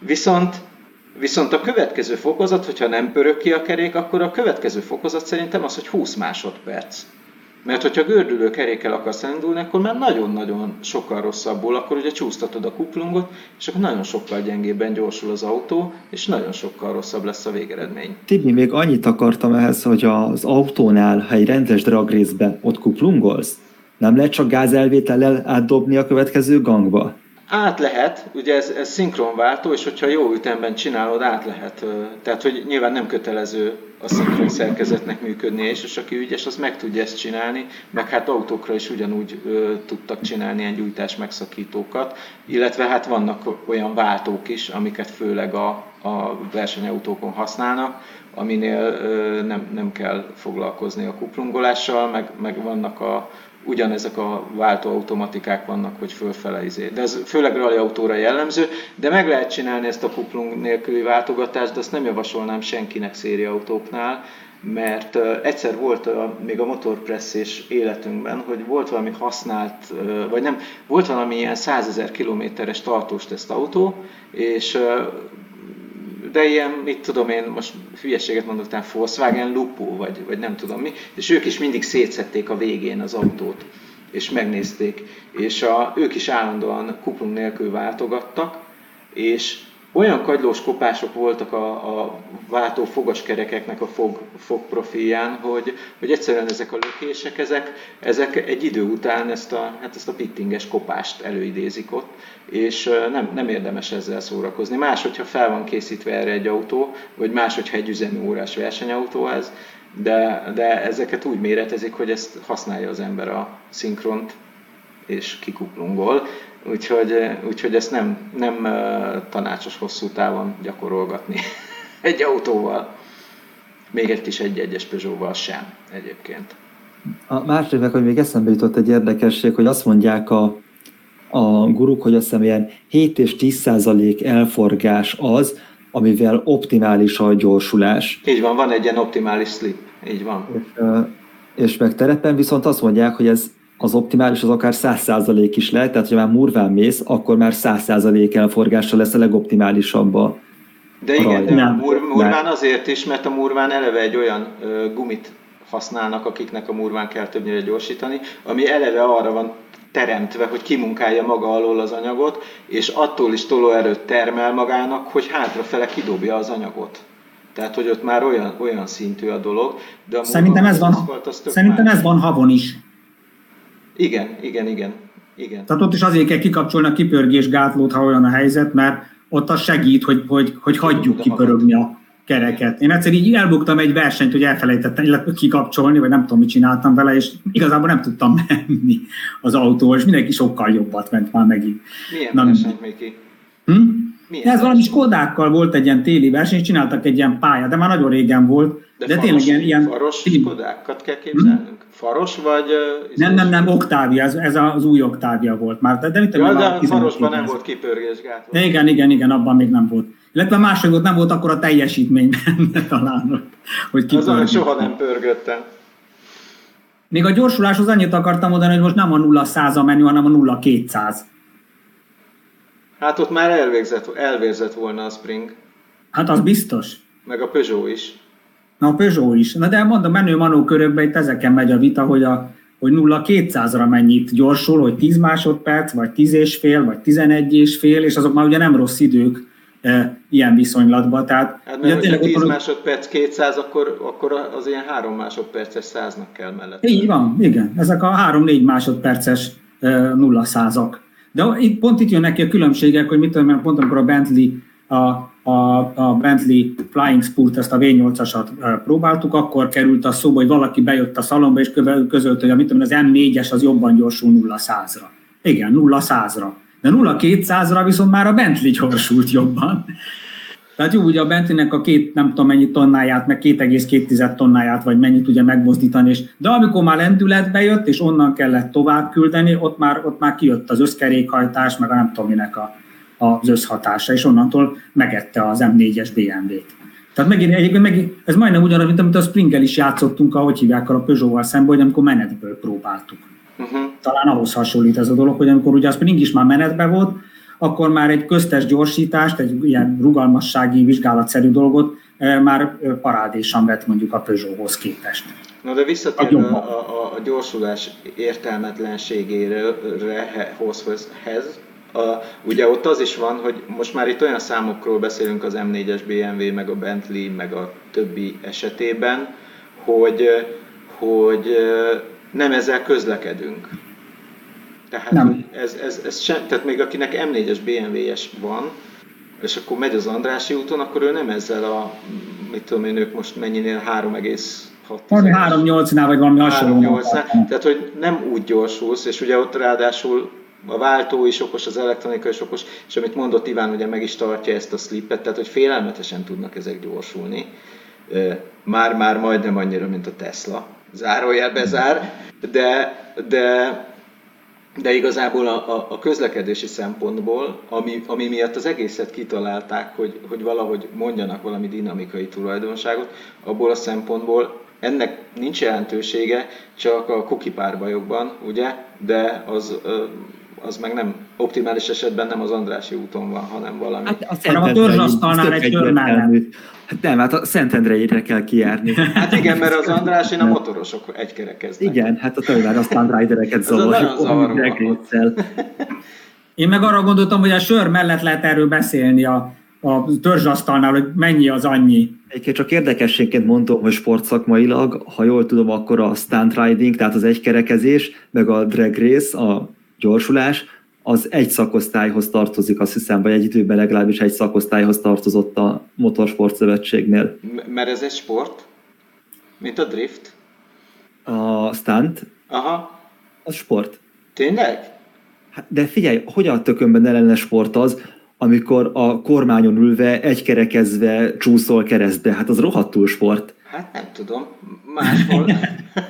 Speaker 6: Viszont a következő fokozat, hogyha nem pörög ki a kerék, akkor a következő fokozat szerintem az, hogy 20 másodperc. Mert hogyha gördülő kerékkel akarsz elindulni, akkor már nagyon-nagyon sokkal rosszabbul, akkor ugye csúsztatod a kuplungot, és akkor nagyon sokkal gyengébben gyorsul az autó, és nagyon sokkal rosszabb lesz a végeredmény.
Speaker 3: Tibi, még annyit akartam ehhez, hogy az autónál, ha egy rendes dragrészben ott kuplungolsz, nem lehet csak gázelvétellel átdobni a következő gangba?
Speaker 6: Át lehet, ugye ez szinkronváltó, és hogyha jó ütemben csinálod, át lehet. Tehát, hogy nyilván nem kötelező a szinkron szerkezetnek működnie, és aki ügyes, az meg tudja ezt csinálni, meg hát autókra is ugyanúgy tudtak csinálni ilyen gyújtás megszakítókat, illetve hát vannak olyan váltók is, amiket főleg a versenyautókon használnak, aminél nem kell foglalkozni a kuplungolással, meg vannak ugyanezek a váltóautomatikák vannak, hogy fölfele izé. De ez főleg rallyautóra jellemző, de meg lehet csinálni ezt a kuplung nélküli váltogatást, de azt nem javasolnám senkinek szériaautóknál, mert egyszer volt még a motorpresszés életünkben, hogy volt valami használt, vagy nem, volt valami ilyen 100 000 kilométeres tartós tesztautó, és de ilyen, mit tudom én, most hülyeséget mondok, talán Volkswagen Lupo, vagy nem tudom mi, és ők is mindig szétszették a végén az autót, és megnézték, és ők is állandóan kuplung nélkül váltogattak, és olyan kagylós kopások voltak a váltó fogaskerekeknek a fogprofilján, hogy egyszerűen ezek a lökések, ezek egy idő után ezt a pittinges kopást előidézik ott, és nem érdemes ezzel szórakozni. Más, hogyha fel van készítve erre egy autó, vagy más, hogyha egy üzemi órás versenyautó ez, de ezeket úgy méretezik, hogy ezt használja az ember a szinkront, és kikuplungol. Úgyhogy ezt nem tanácsos hosszú távon gyakorolgatni egy autóval. Még egy kis 1.1-es Peugeotval sem egyébként.
Speaker 3: A másik meg, hogy még eszembe jutott egy érdekesség, hogy azt mondják a guruk, hogy azt hiszem ilyen 7 és 10% elforgás az, amivel optimális a gyorsulás.
Speaker 6: Így van egy ilyen optimális slip. Így van.
Speaker 3: És meg terepen viszont azt mondják, hogy ez az optimális az akár 100% is lehet, tehát ha már murván mész, akkor már 100% elforgással lesz a legoptimálisabb a
Speaker 6: De igen, de murván azért is, mert a murván eleve egy olyan gumit használnak, akiknek a murván kell többnyire gyorsítani, ami eleve arra van teremtve, hogy kimunkálja maga alól az anyagot, és attól is tolóerőt termel magának, hogy hátrafele kidobja az anyagot. Tehát, hogy ott már olyan szintű a dolog. De a
Speaker 2: szerintem ez van havon is.
Speaker 6: Igen.
Speaker 2: Tehát ott is azért kell kikapcsolni a kipörgésgátlót, ha olyan a helyzet, mert ott az segít, hogy hagyjuk kipörögni a kereket. Én egyszer így elbuktam egy versenyt, hogy elfelejtettem kikapcsolni, vagy nem tudom, mit csináltam vele, és igazából nem tudtam menni az autóval, és mindenki sokkal jobbat ment már megint.
Speaker 6: Milyen versenyt, Miki?
Speaker 2: Ez valami Skodákkal volt egy ilyen téli verseny, és csináltak egy ilyen pályát, de már nagyon régen volt.
Speaker 6: De tényleg ilyen faros Skodákat kell képzelnünk? Faros vagy...
Speaker 2: Nem, Octavia, ez az új Octavia volt már. De
Speaker 6: a farosban nem volt kipörgésgátló.
Speaker 2: Igen, abban még nem volt. Illetve máshogy nem volt akkor a teljesítmény benne talán, hogy
Speaker 6: azon soha nem pörgöttem.
Speaker 2: Még a gyorsuláshoz annyit akartam mondani, hogy most nem a 0-100 a menü, hanem a 0-200.
Speaker 6: Hát ott már elvérzett volna a Spring.
Speaker 2: Hát az biztos.
Speaker 6: Meg a Peugeot is.
Speaker 2: Na, a Peugeot is. Na de mondom, menő-manó körökben itt ezeken megy a vita, hogy 0-200-ra mennyit gyorsul, hogy 10 másodperc, vagy 10,5, vagy 11,5, és azok már ugye nem rossz idők ilyen viszonylatban. Tehát,
Speaker 6: hát mert hogyha 10 másodperc 200, akkor az ilyen 3 másodperces 100-nak kell mellett.
Speaker 2: Így van, igen. Ezek a 3-4 másodperces 0-100-ak. De pont itt jönnek ki a különbségek, hogy mit tudom, pont amikor a Bentley a Bentley Flying Spurt, ezt a V8-asat próbáltuk, akkor került a szóba, hogy valaki bejött a szalomba, és közölt, hogy az M4-es az jobban gyorsul 0-100-ra. Igen, 0-100-ra. De 0-200-ra viszont már a Bentley gyorsult jobban. Tehát jó, ugye a Bentleynek a nem tudom mennyi tonnáját, meg 2,2 tonnáját, vagy mennyit ugye megmozdítani, de amikor már lendületbe jött, és onnan kellett tovább küldeni, ott már kijött az összkerékhajtás, meg a nem tudom minek az összhatása, és onnantól megette az M4-es BMW-t. Tehát egyébként ez majdnem ugyanaz, mint amit a Springgel is játszottunk, ahogy hívják a Peugeot-val szemben, hogy amikor menetből próbáltuk. Talán ahhoz hasonlít ez a dolog, hogy amikor ugye a Spring is már menetben volt, akkor már egy köztes gyorsítást, egy ilyen rugalmassági, vizsgálatszerű dolgot már parádésan vett mondjuk a Peugeothoz képest.
Speaker 6: Na de visszatérve a gyorsulás értelmetlenségéhez, ugye ott az is van, hogy most már itt olyan számokról beszélünk az M4-es BMW, meg a Bentley, meg a többi esetében, hogy nem ezzel közlekedünk. Tehát,
Speaker 2: nem.
Speaker 6: Tehát még akinek M4-es BMW-es van, és akkor megy az Andrássy úton, akkor ő nem ezzel mit tudom én, ők most mennyinél 3,6.
Speaker 2: 3,8-nál vagy valami hasonló.
Speaker 6: Tehát, hogy nem úgy gyorsulsz, és ugye ott ráadásul a váltó is okos, az elektronika is okos, és amit mondott Iván, ugye meg is tartja ezt a slipet, tehát hogy félelmetesen tudnak ezek gyorsulni. Már majdnem annyira, mint a Tesla. Zárójel bezár, de igazából a közlekedési szempontból, ami miatt az egészet kitalálták, hogy valahogy mondjanak valami dinamikai tulajdonságot, abból a szempontból ennek nincs jelentősége, csak a kukipárbajokban, ugye, de az meg nem, optimális esetben nem az Andrássy úton van, hanem valami.
Speaker 2: Hanem a törzsasztalnál egy kör mellett.
Speaker 3: Hát nem, hát a Szentendrejére kell kijárni.
Speaker 6: Hát igen, mert az Andrássyn a motorosok egykerekeznek.
Speaker 3: Igen, hát a tőled aztán ridereket zavarjuk.
Speaker 2: Én meg arra gondoltam, hogy a sör mellett lehet erről beszélni a törzsasztalnál, hogy mennyi az annyi.
Speaker 3: Egyébként csak érdekességként mondom, hogy sportszakmailag, ha jól tudom, akkor a stunt riding, tehát az egykerekezés, meg a drag race, a gyorsulás, az egy szakosztályhoz tartozik, azt hiszem, vagy egy időben legalábbis egy szakosztályhoz tartozott a Motorsport Szövetségnél.
Speaker 6: Mert ez egy sport? Mint a drift?
Speaker 3: A stunt?
Speaker 6: Aha.
Speaker 3: Az sport.
Speaker 6: Tényleg?
Speaker 3: De figyelj, hogy a tökönben ne lenne sport az, amikor a kormányon ülve, egykerekezve csúszol keresztbe? Hát az rohadtul sport.
Speaker 6: Hát nem tudom. Máshol nem.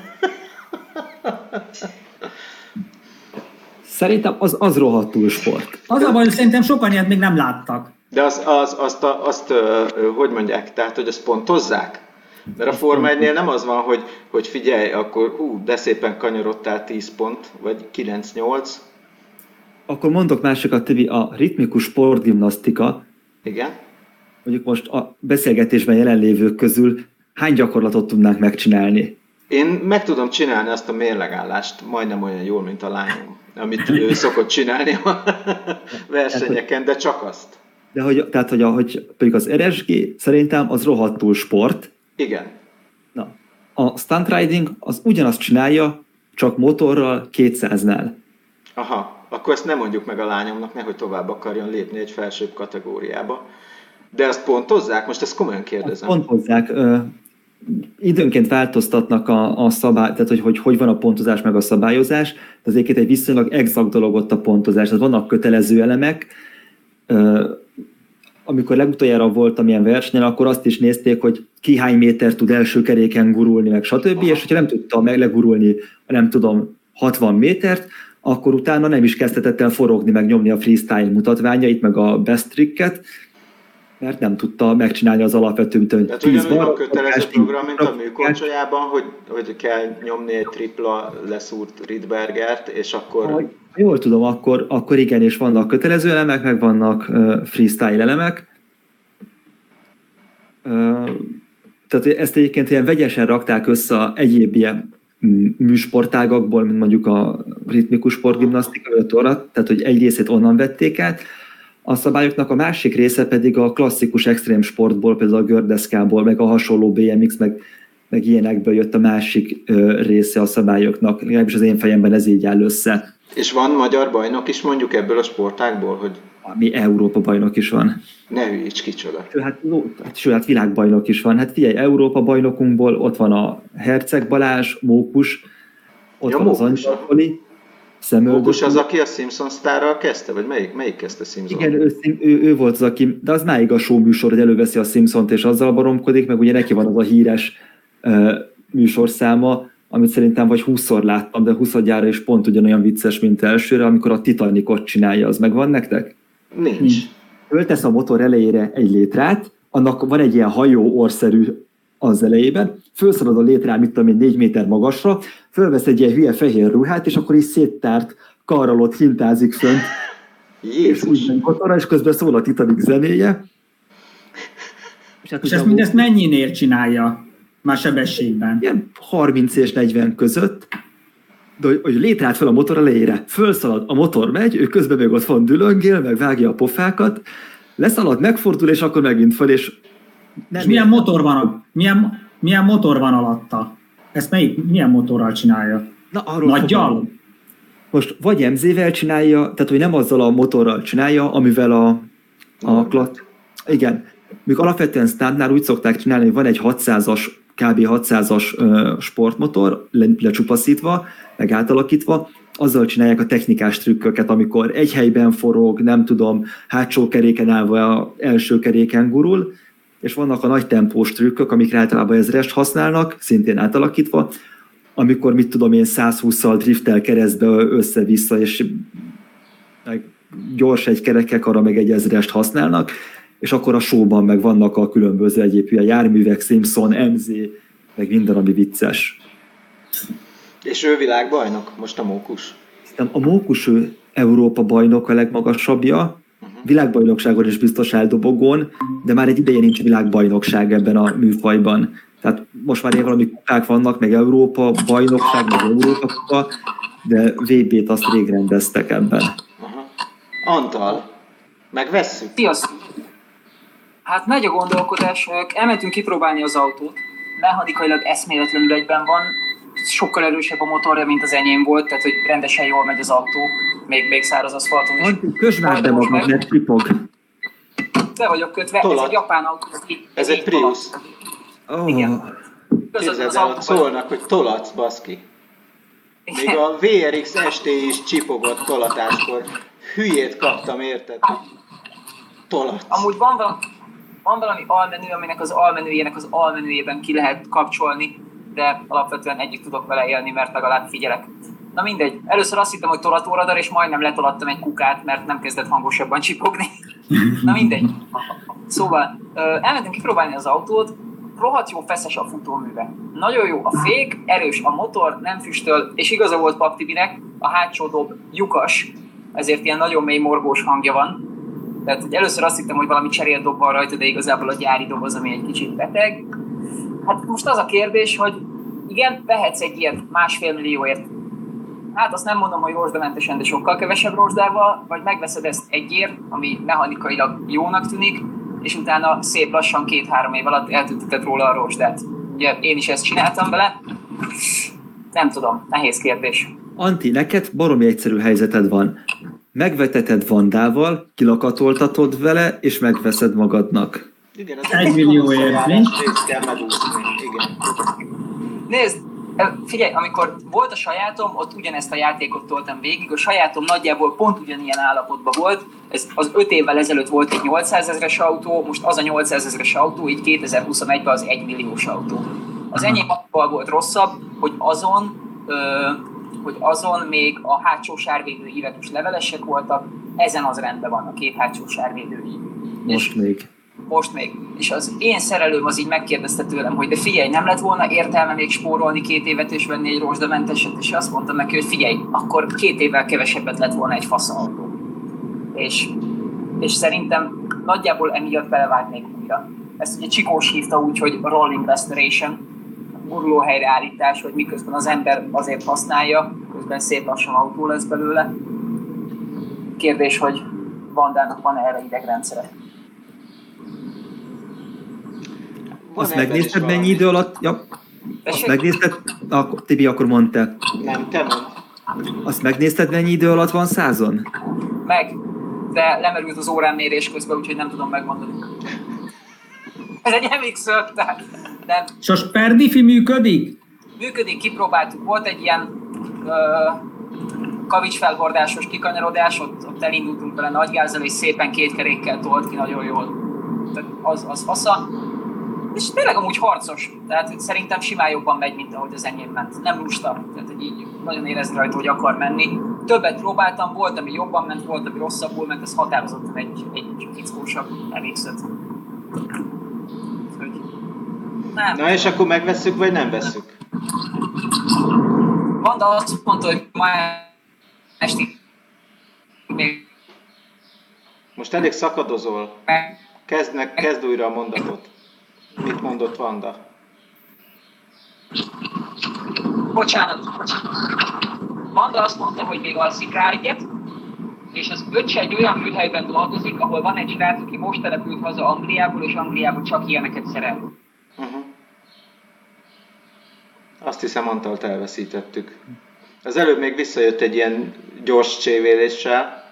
Speaker 3: Szerintem az rohadtul sport.
Speaker 2: Az a baj, hogy szerintem sokan ilyet még nem láttak.
Speaker 6: De azt hogy mondják, tehát, hogy azt pontozzák? Mert a Forma 1-nél nem az van, hogy figyelj, akkor de szépen kanyarodtál 10 pont, vagy 9-8.
Speaker 3: Akkor mondok másokat, Tibi, a ritmikus sportgimnasztika.
Speaker 6: Igen.
Speaker 3: Mondjuk most a beszélgetésben jelenlévők közül hány gyakorlatot tudnánk megcsinálni?
Speaker 6: Én meg tudom csinálni azt a mérlegállást majdnem olyan jól, mint a lányom, amit ő szokott csinálni a versenyeken, de csak azt.
Speaker 3: De hogy például az RSG szerintem az rohadtul sport.
Speaker 6: Igen.
Speaker 3: Na, a stunt riding az ugyanazt csinálja, csak motorral 200-nál.
Speaker 6: Aha, akkor ezt nem mondjuk meg a lányomnak, nehogy tovább akarjon lépni egy felsőbb kategóriába. De azt pontozzák? Most ezt komolyan kérdezem.
Speaker 3: Pontozzák. Időnként változtatnak a szabály, tehát hogy van a pontozás meg a szabályozás, de az egyébként egy viszonylag exakt dolog ott a pontozás. Tehát vannak kötelező elemek. Amikor legutoljára voltam ilyen versenyen, akkor azt is nézték, hogy ki hány méter tud első keréken gurulni, meg stb. És hogyha nem tudta legurulni, nem tudom, 60 métert, akkor utána nem is kezdhetett el forogni, meg nyomni a freestyle mutatványait, meg a best tricket, mert nem tudta megcsinálni az alapvető,
Speaker 6: tehát ugyanúgy a kötelező program, mint a műkorcsolyában, hogy kell nyomni egy tripla leszúrt Rydbergert, és akkor...
Speaker 3: Jól tudom, akkor igen, és vannak kötelező elemek, meg vannak freestyle elemek. Tehát ezt egyébként ilyen vegyesen rakták össze egyéb ilyen műsportágakból, mint mondjuk a ritmikus sportgimnasztika, tehát hogy egy részét onnan vették át. A szabályoknak a másik része pedig a klasszikus extrém sportból, például a gördeszkából, meg a hasonló BMX, meg ilyenekből jött a másik része a szabályoknak. Legalábbis az én fejemben ez így áll össze.
Speaker 6: És van magyar bajnok is mondjuk ebből a sportágból, hogy...
Speaker 3: Ami Európa bajnok is van.
Speaker 6: Ne hülyíts, kicsoda.
Speaker 3: Hát világbajnok is van. Hát figyelj, Európa bajnokunkból ott van a Herceg Balázs, Mókus, ott van az Angyalfali, Szemöldök.
Speaker 6: Mókus az, aki a Simpson sztárral kezdte? Vagy melyik kezdte Simpson?
Speaker 3: Igen, ő volt az, aki, de az máig a show műsor, hogy előveszi a Simpsont és azzal baromkodik, meg ugye neki van az a híres műsorszáma, amit szerintem vagy 20-szor láttam, de 20-adjára is pont ugyanolyan vicces, mint elsőre, amikor a Titanicot csinálja. Az megvan nektek?
Speaker 6: Nincs.
Speaker 3: Föltesz a motor elejére egy létrát, annak van egy ilyen hajó orszerű az elejében, fölszalad a létrán, mit tudom én, 4 méter magasra, fölvesz egy ilyen hülye fehér ruhát, és akkor is széttárt karral ott hintázik fönt. És úgy motorra, és közben szól a Titanic zenéje.
Speaker 2: És ezt mindezt mennyinél csinálja? Már sebességben?
Speaker 3: Ilyen 30 és 40 között, de hogy létrát fel a motor elejére, fölszalad, a motor megy, ő közben még ott van dülöngél, meg vágja a pofákat, leszalad, megfordul, és akkor megint fel, és...
Speaker 2: És milyen motor van alatta? Ezt milyen motorral csinálja? Nagyjal?
Speaker 3: Most vagy MZ-vel csinálja, tehát hogy nem azzal a motorral csinálja, amivel igen. Míg alapvetően stuntnál úgy szokták csinálni, hogy van egy 600-as, kb. 600-as sportmotor, lecsupaszítva, meg átalakítva, azzal csinálják a technikás trükköket, amikor egy helyben forog, nem tudom, hátsó keréken állva első keréken gurul, és vannak a nagy tempós trükkök, amikre általában ezrest használnak, szintén átalakítva, amikor, mit tudom én, 120-szal driftel keresztbe össze-vissza, és gyors egy kerekek, arra meg egy ezrest használnak, és akkor a showban meg vannak a különböző egyéb a járművek, Simpson, MZ, meg minden, ami vicces.
Speaker 6: És ő világbajnok, most a Mókus?
Speaker 3: A Mókus ő Európa bajnok a legmagasabbja, világbajnokságon is biztos eldobogón, de már egy ideje nincs világbajnokság ebben a műfajban. Tehát most már valami kupák vannak, meg Európa bajnokság, meg Európa kupa, de VB-t azt rég rendeztek ebben.
Speaker 6: Aha. Antal, megvesszük?
Speaker 7: Sziasztok! Hát megy a gondolkodás, elmentünk kipróbálni az autót, mechanikailag eszméletlenül egyben van, sokkal erősebb a motorja, mint az enyém volt, tehát hogy rendesen jól megy az autó, még száraz aszfalton is.
Speaker 3: Közd már be magad, mert tripog.
Speaker 7: Be vagyok kötve,
Speaker 6: Tolat.
Speaker 7: ez egy japán autó.
Speaker 6: Ez egy Prius.
Speaker 7: Igen.
Speaker 6: Képzeld el, ott szólnak, hogy tolatsz, baszki. Még a VRX ST is csipogott tolatáskor. Hülyét kaptam, érted? Tolatsz.
Speaker 7: Amúgy van valami almenü, aminek az almenüjének az almenüjében ki lehet kapcsolni, de alapvetően együtt tudok vele élni, mert legalább figyelek. Na mindegy. Először azt hittem, hogy tolatóradar, és majdnem letolattam egy kukát, mert nem kezdett hangosabban csipogni. Na mindegy. Szóval elmentünk kipróbálni az autót, rohadt jó feszes a futóműve. Nagyon jó a fék, erős a motor, nem füstöl, és igaza volt Pap Tibinek, a hátsó dob lyukas, ezért ilyen nagyon mély morgós hangja van. Tehát hogy először azt hittem, hogy valami cseréldob van rajta, de igazából a gyári dob az, ami egy kicsit beteg. Hát most az a kérdés, hogy igen, vehetsz egy ilyet 1,5 millióért. Hát azt nem mondom, hogy rozsdamentesen, de sokkal kevesebb rozsdával, vagy megveszed ezt egyért, ami mechanikailag jónak tűnik, és utána szép lassan 2-3 év alatt eltünteted róla a rozsdát. Ugye én is ezt csináltam vele. Nem tudom, nehéz kérdés.
Speaker 3: Anti, neked baromi egyszerű helyzeted van. Megveteted Vandával, kilakatoltatod vele, és megveszed magadnak.
Speaker 6: Igen, az
Speaker 2: 1 millióért, nincs?
Speaker 6: Részt kell megúszni, igen.
Speaker 7: Nézd, figyelj, amikor volt a sajátom, ott ugyanezt a játékot toltam végig, a sajátom nagyjából pont ugyanilyen állapotban volt, ez az 5 évvel ezelőtt volt egy 800 000-es autó, most az a 800 000-es autó, így 2021-ben az 1 milliós autó. Az enyém abban volt rosszabb, hogy azon még a hátsó sárvédő ívek is levelesek voltak, ezen az rendben van a 2 hátsó sárvédő ív. Most még. És az én szerelőm az így megkérdezte tőlem, hogy de figyelj, nem lett volna értelme még spórolni 2 évet és venni egy rozsdamenteset, és azt mondtam neki, hogy figyelj, akkor 2 évvel kevesebbet lett volna egy faszautó. És szerintem nagyjából emiatt belevágnék újra. Ezt ugye Csikós hívta úgy, hogy rolling restoration, gurulóhelyreállítás, hogy miközben az ember azért használja, közben szép lassan autó lesz belőle. Kérdés, hogy Vandának van erre idegrendszere.
Speaker 3: Azt megnézted mennyi idő alatt? Ja. Azt megnézted? Tibi, akkor mondd te.
Speaker 6: Nem, te mondd.
Speaker 3: Azt megnézted mennyi idő alatt van 100-on?
Speaker 7: Meg, de lemerült az óránmérés közben, úgyhogy nem tudom megmondani. Ez egy MX-5, tehát nem.
Speaker 2: És a Sperdifi működik?
Speaker 7: Működik, kipróbáltuk. Volt egy ilyen kavicsfelhordásos kikanyarodás, ott elindultunk vele nagy gázzal, és szépen 2 kerékkel tolt ki nagyon jól. Tehát az fasza. És tényleg amúgy harcos, tehát szerintem simán jobban megy, mint ahogy az enyém ment. Nem lusta, tehát így nagyon érezni rajta, hogy akar menni. Többet próbáltam, volt, ami jobban ment, volt, ami rosszabbul ment, ez határozottan egy fickósabb MX-5. Nem.
Speaker 6: Na és akkor megvesszük, vagy nem vesszük?
Speaker 7: Vanda azt mondta, hogy ma esti még...
Speaker 6: Most elég szakadozol. Kezd újra a mondatot. Mit mondott Vanda?
Speaker 7: Bocsánat. Vanda azt mondta, hogy még alszik rá egyet, és az öccse egy olyan műhelyben dolgozik, ahol van egy srác, aki most települt haza Angliából, és Angliából csak ilyeneket szerel.
Speaker 6: Azt hiszem, Antalt elveszítettük. Az előbb még visszajött egy ilyen gyors csévéléssel.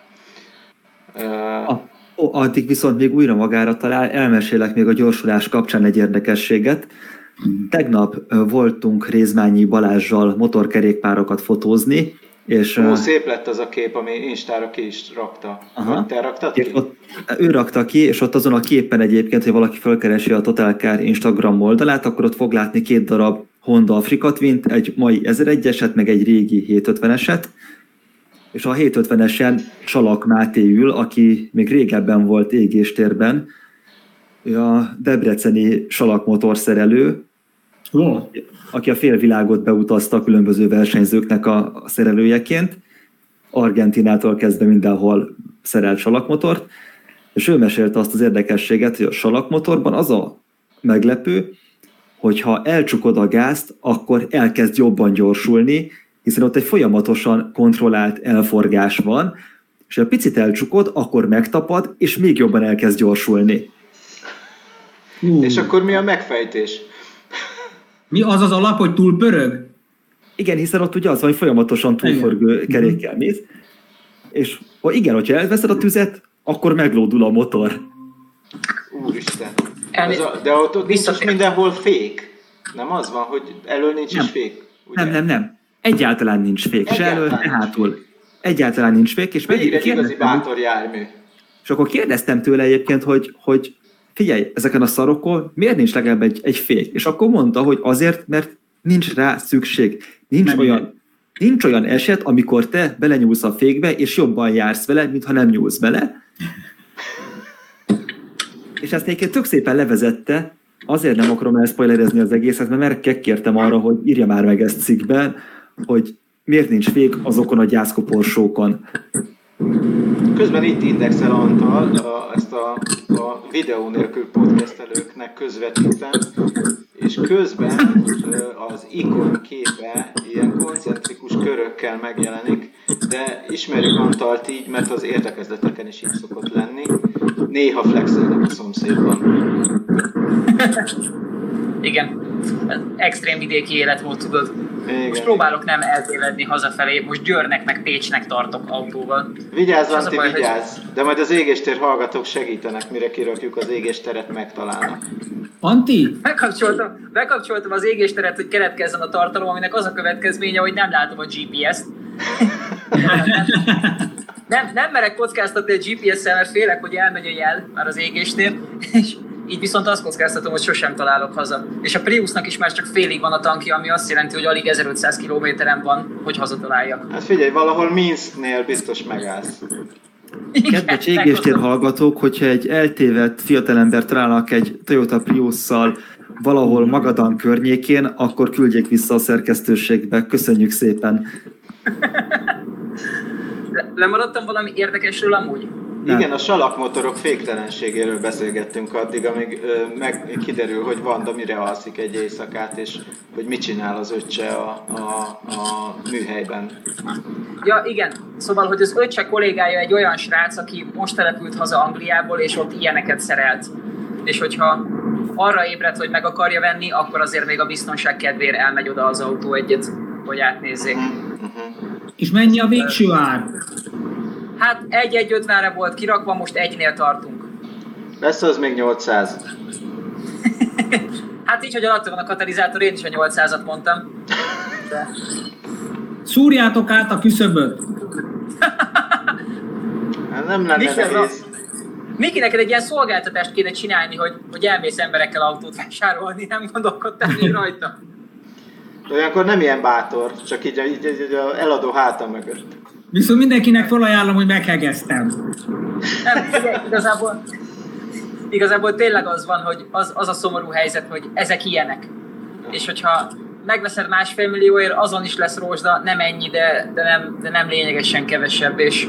Speaker 3: Addig viszont még újra magára talál, elmesélek még a gyorsulás kapcsán egy érdekességet. Tegnap voltunk Rézmányi Balázssal motorkerékpárokat fotózni, és...
Speaker 6: szép lett az a kép, ami Instára ki is rakta. Te raktad ki?
Speaker 3: Ő rakta ki, és ott azon a képen egyébként, hogy valaki felkeresi a Total Car Instagram oldalát, akkor ott fog látni 2 darab Honda Africa Twint, egy mai 1001-eset, meg egy régi 750-eset, és a 750-esen Salak Máté ül, aki még régebben volt égéstérben, ő a debreceni Salak motorszerelő, aki a félvilágot beutazta a különböző versenyzőknek a szerelőjeként, Argentinától kezdve mindenhol szerelt salakmotort, és ő mesélte azt az érdekességet, hogy a salakmotorban az a meglepő, hogyha elcsukod a gázt, akkor elkezd jobban gyorsulni, hiszen ott egy folyamatosan kontrollált elforgás van, és ha picit elcsukod, akkor megtapad, és még jobban elkezd gyorsulni.
Speaker 6: És akkor mi a megfejtés?
Speaker 2: Mi az az alap, hogy túl pörög?
Speaker 3: Igen, hiszen ott ugye az van, hogy folyamatosan túlforgő kerékkel mész, és igen, hogyha elveszed a tüzet, akkor meglódul a motor.
Speaker 6: Úristen. De ott biztos mindenhol fék. Nem az van, hogy elől nincs is fék?
Speaker 3: Ugye? Nem. Egyáltalán nincs fék. Se elől, se hátul. Egyáltalán nincs fék. És
Speaker 6: mennyire igazi bátor jármű.
Speaker 3: És akkor kérdeztem tőle egyébként, hogy figyelj, ezeken a szarokon miért nincs legalább egy fék? És akkor mondta, hogy azért, mert nincs rá szükség. Nincs olyan eset, amikor te belenyúlsz a fékbe, és jobban jársz vele, mintha nem nyúlsz bele. És ezt egyébként tök szépen levezette, azért nem akarom elspoilerezni az egészet, mert megkértem arra, hogy írja már meg ezt cikkben, hogy miért nincs fék azokon a gyászkoporsókon.
Speaker 6: Közben itt indexel Antal, ezt a videó nélkül podcastelőknek közvetítem, és közben az ikon képe ilyen koncentrikus körökkel megjelenik, de ismerjük Antalt így, mert az értekezleteken is így szokott lenni. Néha flexelnek a szomszédban.
Speaker 7: Igen, extrém vidéki életmód, tudod. Most próbálok nem eltévedni hazafelé, most Győrnek meg Pécsnek tartok autóval.
Speaker 6: Vigyázz, Antti, vigyázz! De majd az égéstér hallgatók segítenek, mire kirakjuk az égésteret, megtalálnak.
Speaker 2: Antti?
Speaker 7: Bekapcsoltam az égésteret, hogy keletkezzen a tartalom, aminek az a következménye, hogy nem látom a GPS-t. Nem merek kockáztatni a GPS-szel, mert félek, hogy elmegy a jel már az égéstér, és így viszont azt kockáztatom, hogy sosem találok haza. És a Priusnak is már csak félig van a tankja, ami azt jelenti, hogy alig 1500 kilométeren van, hogy hazataláljak.
Speaker 6: Hát figyelj, valahol Minsknél biztos megállsz.
Speaker 3: Kedves égéstér hallgatók, hogyha egy eltévedt fiatalember találnak egy Toyota Priusszal valahol Magadan környékén, akkor küldjék vissza a szerkesztőségbe. Köszönjük szépen!
Speaker 7: Lemaradtam valami érdekesről amúgy?
Speaker 6: Igen, a salakmotorok féktelenségéről beszélgettünk addig, amíg kiderül, hogy Vanda mire alszik egy éjszakát, és hogy mit csinál az öccse a műhelyben.
Speaker 7: Ja, igen. Szóval, hogy az öccse kollégája egy olyan srác, aki most települt haza Angliából, és ott ilyeneket szerelt. És hogyha arra ébredt, hogy meg akarja venni, akkor azért még a biztonság kedvéért elmegy oda az autó egyet, hogy átnézzék.
Speaker 2: És mennyi a végső ár?
Speaker 7: Hát 1,50-re volt kirakva, most 1-nél tartunk.
Speaker 6: Lesz az még 800.
Speaker 7: Hát így, hogy alatta van a katalizátor, én is a 800-at mondtam. De...
Speaker 2: Szúrjátok át a küszöböt!
Speaker 6: Nem lenne nehéz.
Speaker 7: Miki, neked egy ilyen szolgáltatást kéne csinálni, hogy elmész emberekkel autót vásárolni, nem gondolkodtál még rajta?
Speaker 6: Olyankor nem ilyen bátor, csak így eladó háta mögött.
Speaker 2: Viszont mindenkinek felajánlom, hogy meghegeztem.
Speaker 7: Nem, igazából tényleg az van, hogy az a szomorú helyzet, hogy ezek ilyenek. És hogyha megveszed 1,5 millióért, azon is lesz rózsda, nem ennyi, de nem lényegesen kevesebb, és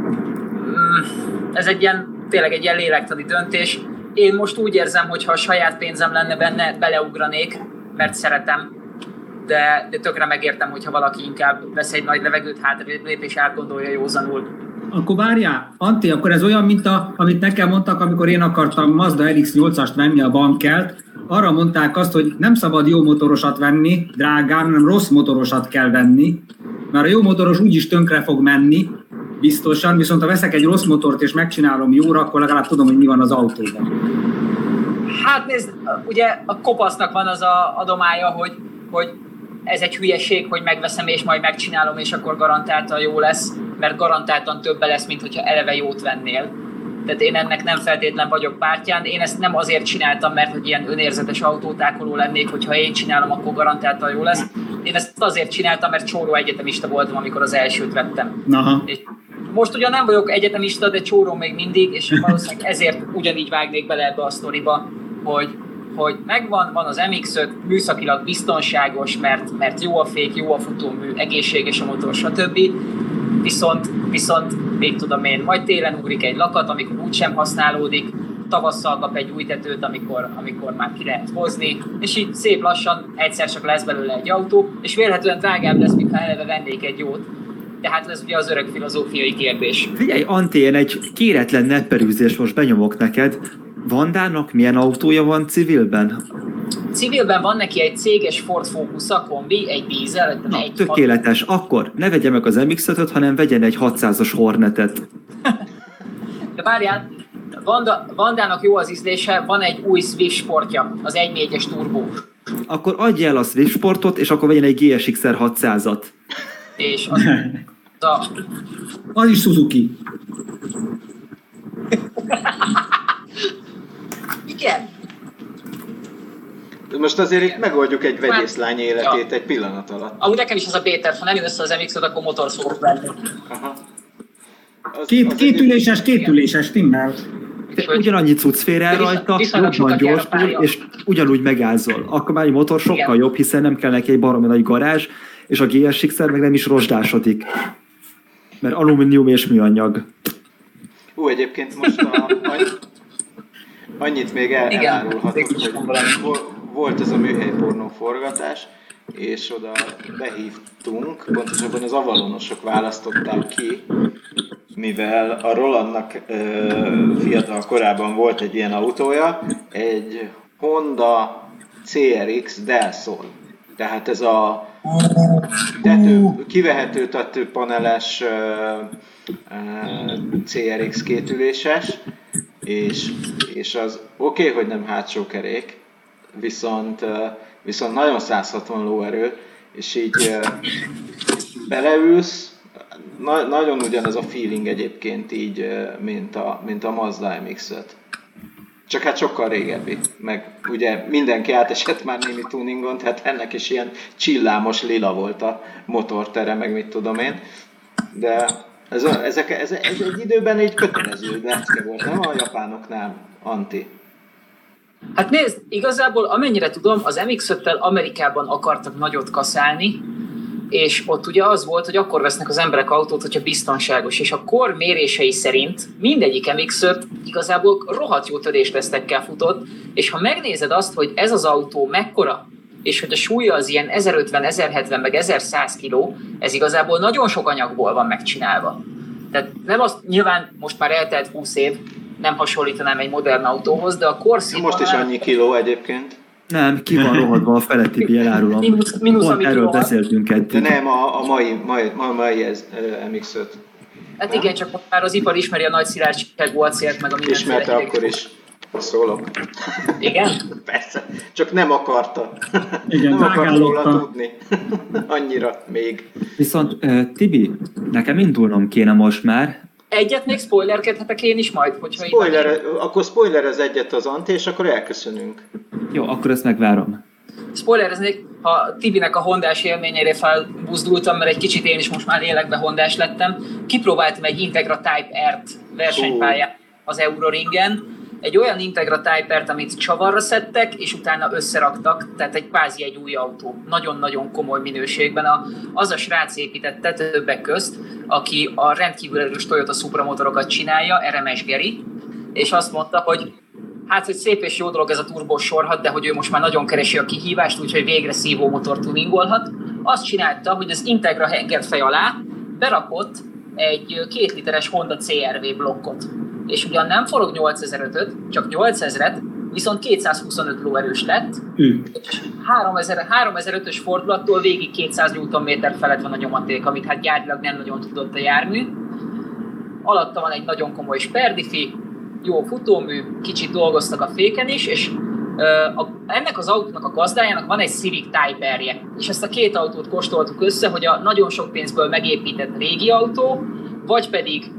Speaker 7: ez tényleg egy ilyen lélektani döntés. Én most úgy érzem, hogy ha a saját pénzem lenne benne, beleugranék, mert szeretem. De tökre megértem, hogyha valaki inkább vesz egy nagy levegőt, hátralép és átgondolja józanul.
Speaker 2: Akkor várjál, Antti, akkor ez olyan, mint amit nekem mondtak, amikor én akartam Mazda RX-8-ast venni a bankelt. Arra mondták azt, hogy nem szabad jó motorosat venni, drágán, hanem rossz motorosat kell venni, mert a jó motoros úgyis tönkre fog menni, biztosan, viszont ha veszek egy rossz motort és megcsinálom jóra, akkor legalább tudom, hogy mi van az autóban.
Speaker 7: Hát nézd, ugye a kopasznak van az a adománya, hogy ez egy hülyeség, hogy megveszem és majd megcsinálom, és akkor garantáltan jó lesz, mert garantáltan többe lesz, mint hogyha eleve jót vennél. Tehát én ennek nem feltétlen vagyok pártján. Én ezt nem azért csináltam, mert hogy ilyen önérzetes autótákoló lennék, hogyha én csinálom, akkor garantáltan jó lesz. Én ezt azért csináltam, mert csóró egyetemista voltam, amikor az elsőt vettem. És most ugyan nem vagyok egyetemista, de csóró még mindig, és valószínűleg ezért ugyanígy vágnék bele ebbe a sztoriba, hogy megvan, van az MX-5, műszakilag biztonságos, mert jó a fék, jó a futómű, egészséges a motor, stb. Viszont még tudom én, majd télen ugrik egy lakat, amikor úgysem használódik, tavasszal kap egy új tetőt, amikor már ki lehet hozni, és így szép lassan egyszer csak lesz belőle egy autó, és vélhetően drágább lesz, mintha eleve vennék egy jót. Tehát ez ugye az örök filozófiai kérdés.
Speaker 3: Figyelj, Antti, én egy kéretlen nepperűzést most benyomok neked. Vandának milyen autója van civilben?
Speaker 7: Civilben van neki egy céges Ford Focus-a kombi, egy dízel.
Speaker 3: Na, tökéletes. Akkor ne vegye meg az MX-5-öt, hanem vegyen egy 600-as Hornetet.
Speaker 7: De várjál, Vandának jó az ízlése, van egy új Swift sportja, az 1.4-es turbó.
Speaker 3: Akkor adj el a Swift sportot, és akkor vegyen egy GSX-R 600-at.
Speaker 7: És
Speaker 2: az is Suzuki.
Speaker 7: Igen.
Speaker 6: Most azért itt megoldjuk egy vegyészlány életét egy pillanat alatt.
Speaker 7: Ahogy nekem is az a Péter, ha nem jön össze az MX-ot, akkor motorszót venni.
Speaker 2: Két üléses timmel.
Speaker 3: Ugyanannyi cucc fér el rajta, jobban gyorsul, és ugyanúgy megázol. Akkor már egy motor sokkal jobb, hiszen nem kell neki egy baromi nagy garázs, és a GSX-er meg nem is rozsdásodik. Mert alumínium és műanyag.
Speaker 6: Egyébként most annyit még elárulhatok, hogy volt ez a műhelypornó forgatás, és oda behívtunk, pontosabban az avalonosok választották ki, mivel a Rolandnak fiatal korában volt egy ilyen autója, egy Honda CRX Delson. Tehát ez a kivehető tetőpaneles CRX kétüléses, és az oké, hogy nem hátsó kerék, viszont nagyon 160 lóerő, és így beleülsz, nagyon ugyanaz a feeling egyébként így, mint a Mazda MX-5. Csak hát sokkal régebbi, meg ugye mindenki átesett már némi tuningon, tehát ennek is ilyen lila volt a motortere, meg mit tudom én. De ez egy időben egy kötelező lecke volt, nem a japánoknál, Antti?
Speaker 7: Hát nézd, igazából amennyire tudom, az MX-5-tel Amerikában akartak nagyot kaszálni, és ott ugye az volt, hogy akkor vesznek az emberek autót, hogyha biztonságos, és a kor mérései szerint mindegyik MX-5 igazából rohadt jó töréstesztekkel futott, és ha megnézed azt, hogy ez az autó mekkora, és hogy a súlya az ilyen 1050, 1070, meg 1100 kg, ez igazából nagyon sok anyagból van megcsinálva. Tehát nem azt, nyilván most már eltelt 20 év, nem hasonlítanám egy modern autóhoz, de a korszínvonal...
Speaker 6: Most is annyi kiló egyébként.
Speaker 3: Nem, ki van rohadva a feletti, elárulom. Pont erről beszéltünk eddig.
Speaker 6: De nem, a mai ez MX-5.
Speaker 7: Hát igen, csak már az ipar ismeri a nagy szilárdságú acélt, meg a mindenféle...
Speaker 6: Ismerte akkor is. Szólok.
Speaker 7: Igen?
Speaker 6: Persze, csak nem akarta.
Speaker 2: Igen,
Speaker 6: nem akart róla tudni. Annyira még.
Speaker 3: Viszont Tibi, nekem indulnom kéne most már.
Speaker 7: Egyet még spoilerkedhetek én is majd, hogyha
Speaker 6: akkor spoilerez egyet az Antti, és akkor elköszönünk.
Speaker 3: Jó, akkor ezt megvárom.
Speaker 7: Spoilereznék, ha Tibinek a hondás élményeire felbuzdultam, mert egy kicsit én is most már lélekbe hondás lettem. Kipróbáltam egy Integra Type R-t versenypályán az Euroringen. Egy olyan Integra Type R-t, amit csavarra szedtek, és utána összeraktak, tehát egy kvázi egy új autó. Nagyon-nagyon komoly minőségben. Az a srác építette többek közt, aki a rendkívül erős Toyota Supra motorokat csinálja, RMS Geri, és azt mondta, hogy hát, hogy szép és jó dolog ez a turbós sorhat, de hogy ő most már nagyon keresi a kihívást, úgyhogy végre szívó motor tuningolhat. Azt csinálta, hogy az Integra hengerfej alá berakott egy 2 literes Honda CR-V blokkot. És ugyan nem forog 8005-öt, csak 8000-et, viszont 225 lóerős lett, és 3005-ös fordulattól végig 200 Nm felett van a nyomaték, amit hát gyárilag nem nagyon tudott a jármű. Alatta van egy nagyon komoly sperdifi, jó futómű, kicsit dolgoztak a féken is, és ennek az autónak a gazdájának van egy Civic Type R-je, és ezt a két autót kóstoltuk össze, hogy a nagyon sok pénzből megépített régi autó, vagy pedig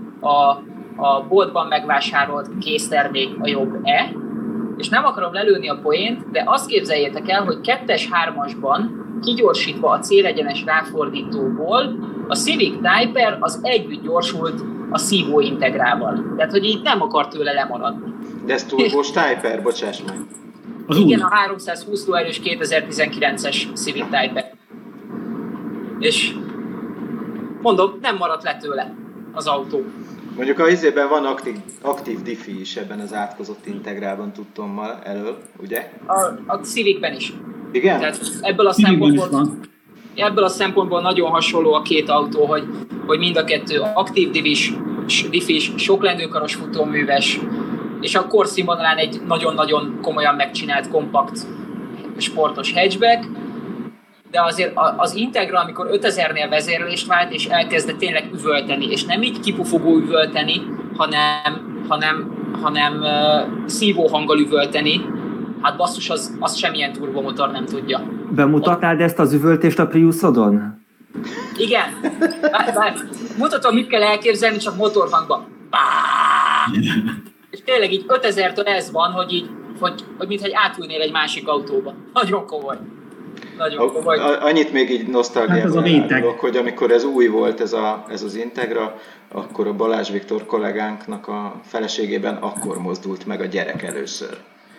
Speaker 7: a boltban megvásárolt késztermék a jobb-e, és nem akarom lelőni a poént, de azt képzeljétek el, hogy 2-es, 3-asban kigyorsítva a célegyenes ráfordítóból a Civic Type R az együtt gyorsult a szívó integrával. Tehát, hogy így nem akar tőle lemaradni.
Speaker 6: De ez turbós Type R, bocsáss meg.
Speaker 7: Igen, a 320 lóerős 2019-es Civic Type R. És mondom, nem maradt le tőle az autó.
Speaker 6: Mondjuk a izében van aktív diffi is ebben az átkozott integrálban tudtommal elől, ugye?
Speaker 7: A Civicben is.
Speaker 6: Igen?
Speaker 7: Tehát ebből a szempontból nagyon hasonló a két autó, hogy mind a kettő aktív diffis, sok lendőkaros futóműves, és a korszínvonalán egy nagyon-nagyon komolyan megcsinált, kompakt, sportos hatchback, de azért az Integra, amikor 5000-nél vezérlést vált, és elkezdett tényleg üvölteni, és nem így kipufogó üvölteni, hanem szívó hanggal üvölteni, hát basszus, az semmilyen turbomotor nem tudja.
Speaker 3: Bemutatnád ezt az üvöltést a Priusodon?
Speaker 7: Igen. Mutatom, mit kell elképzelni, csak motorhangban. És tényleg így 5000-től ez van, hogy mintha átülnél egy másik autóba. Nagyon komoly.
Speaker 6: Annyit még így nosztalgiával elárulok, hogy amikor ez új volt, ez az Integra, akkor a Balázs Viktor kollégánknak a feleségében akkor mozdult meg a gyerek először.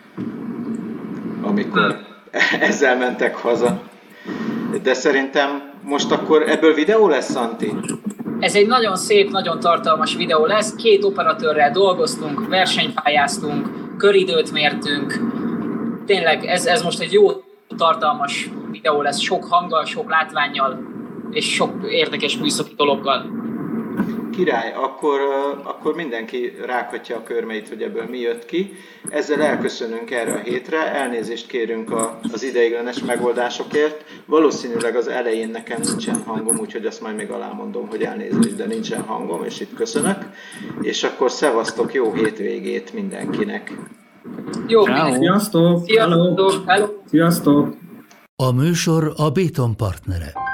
Speaker 6: Amikor ezzel mentek haza. De szerintem most akkor ebből videó lesz, Santi?
Speaker 7: Ez egy nagyon szép, nagyon tartalmas videó lesz. 2 operatőrrel dolgoztunk, versenypályáztunk, köridőt mértünk. Tényleg ez most egy jó tartalmas videó lesz, sok hanggal, sok látvánnyal és sok érdekes műszaki dologgal.
Speaker 6: Király, akkor mindenki rághatja a körmeit, hogy ebből mi jött ki. Ezzel elköszönünk erre a hétre, elnézést kérünk az ideiglenes megoldásokért. Valószínűleg az elején nekem nincsen hangom, úgyhogy azt majd még alámondom, hogy elnézést, de nincsen hangom, és itt köszönök. És akkor szevasztok, jó hétvégét mindenkinek!
Speaker 7: Jó,
Speaker 2: sziasztok!
Speaker 7: Sziasztok!
Speaker 2: Sziasztok!
Speaker 8: A műsor a Béton partnere.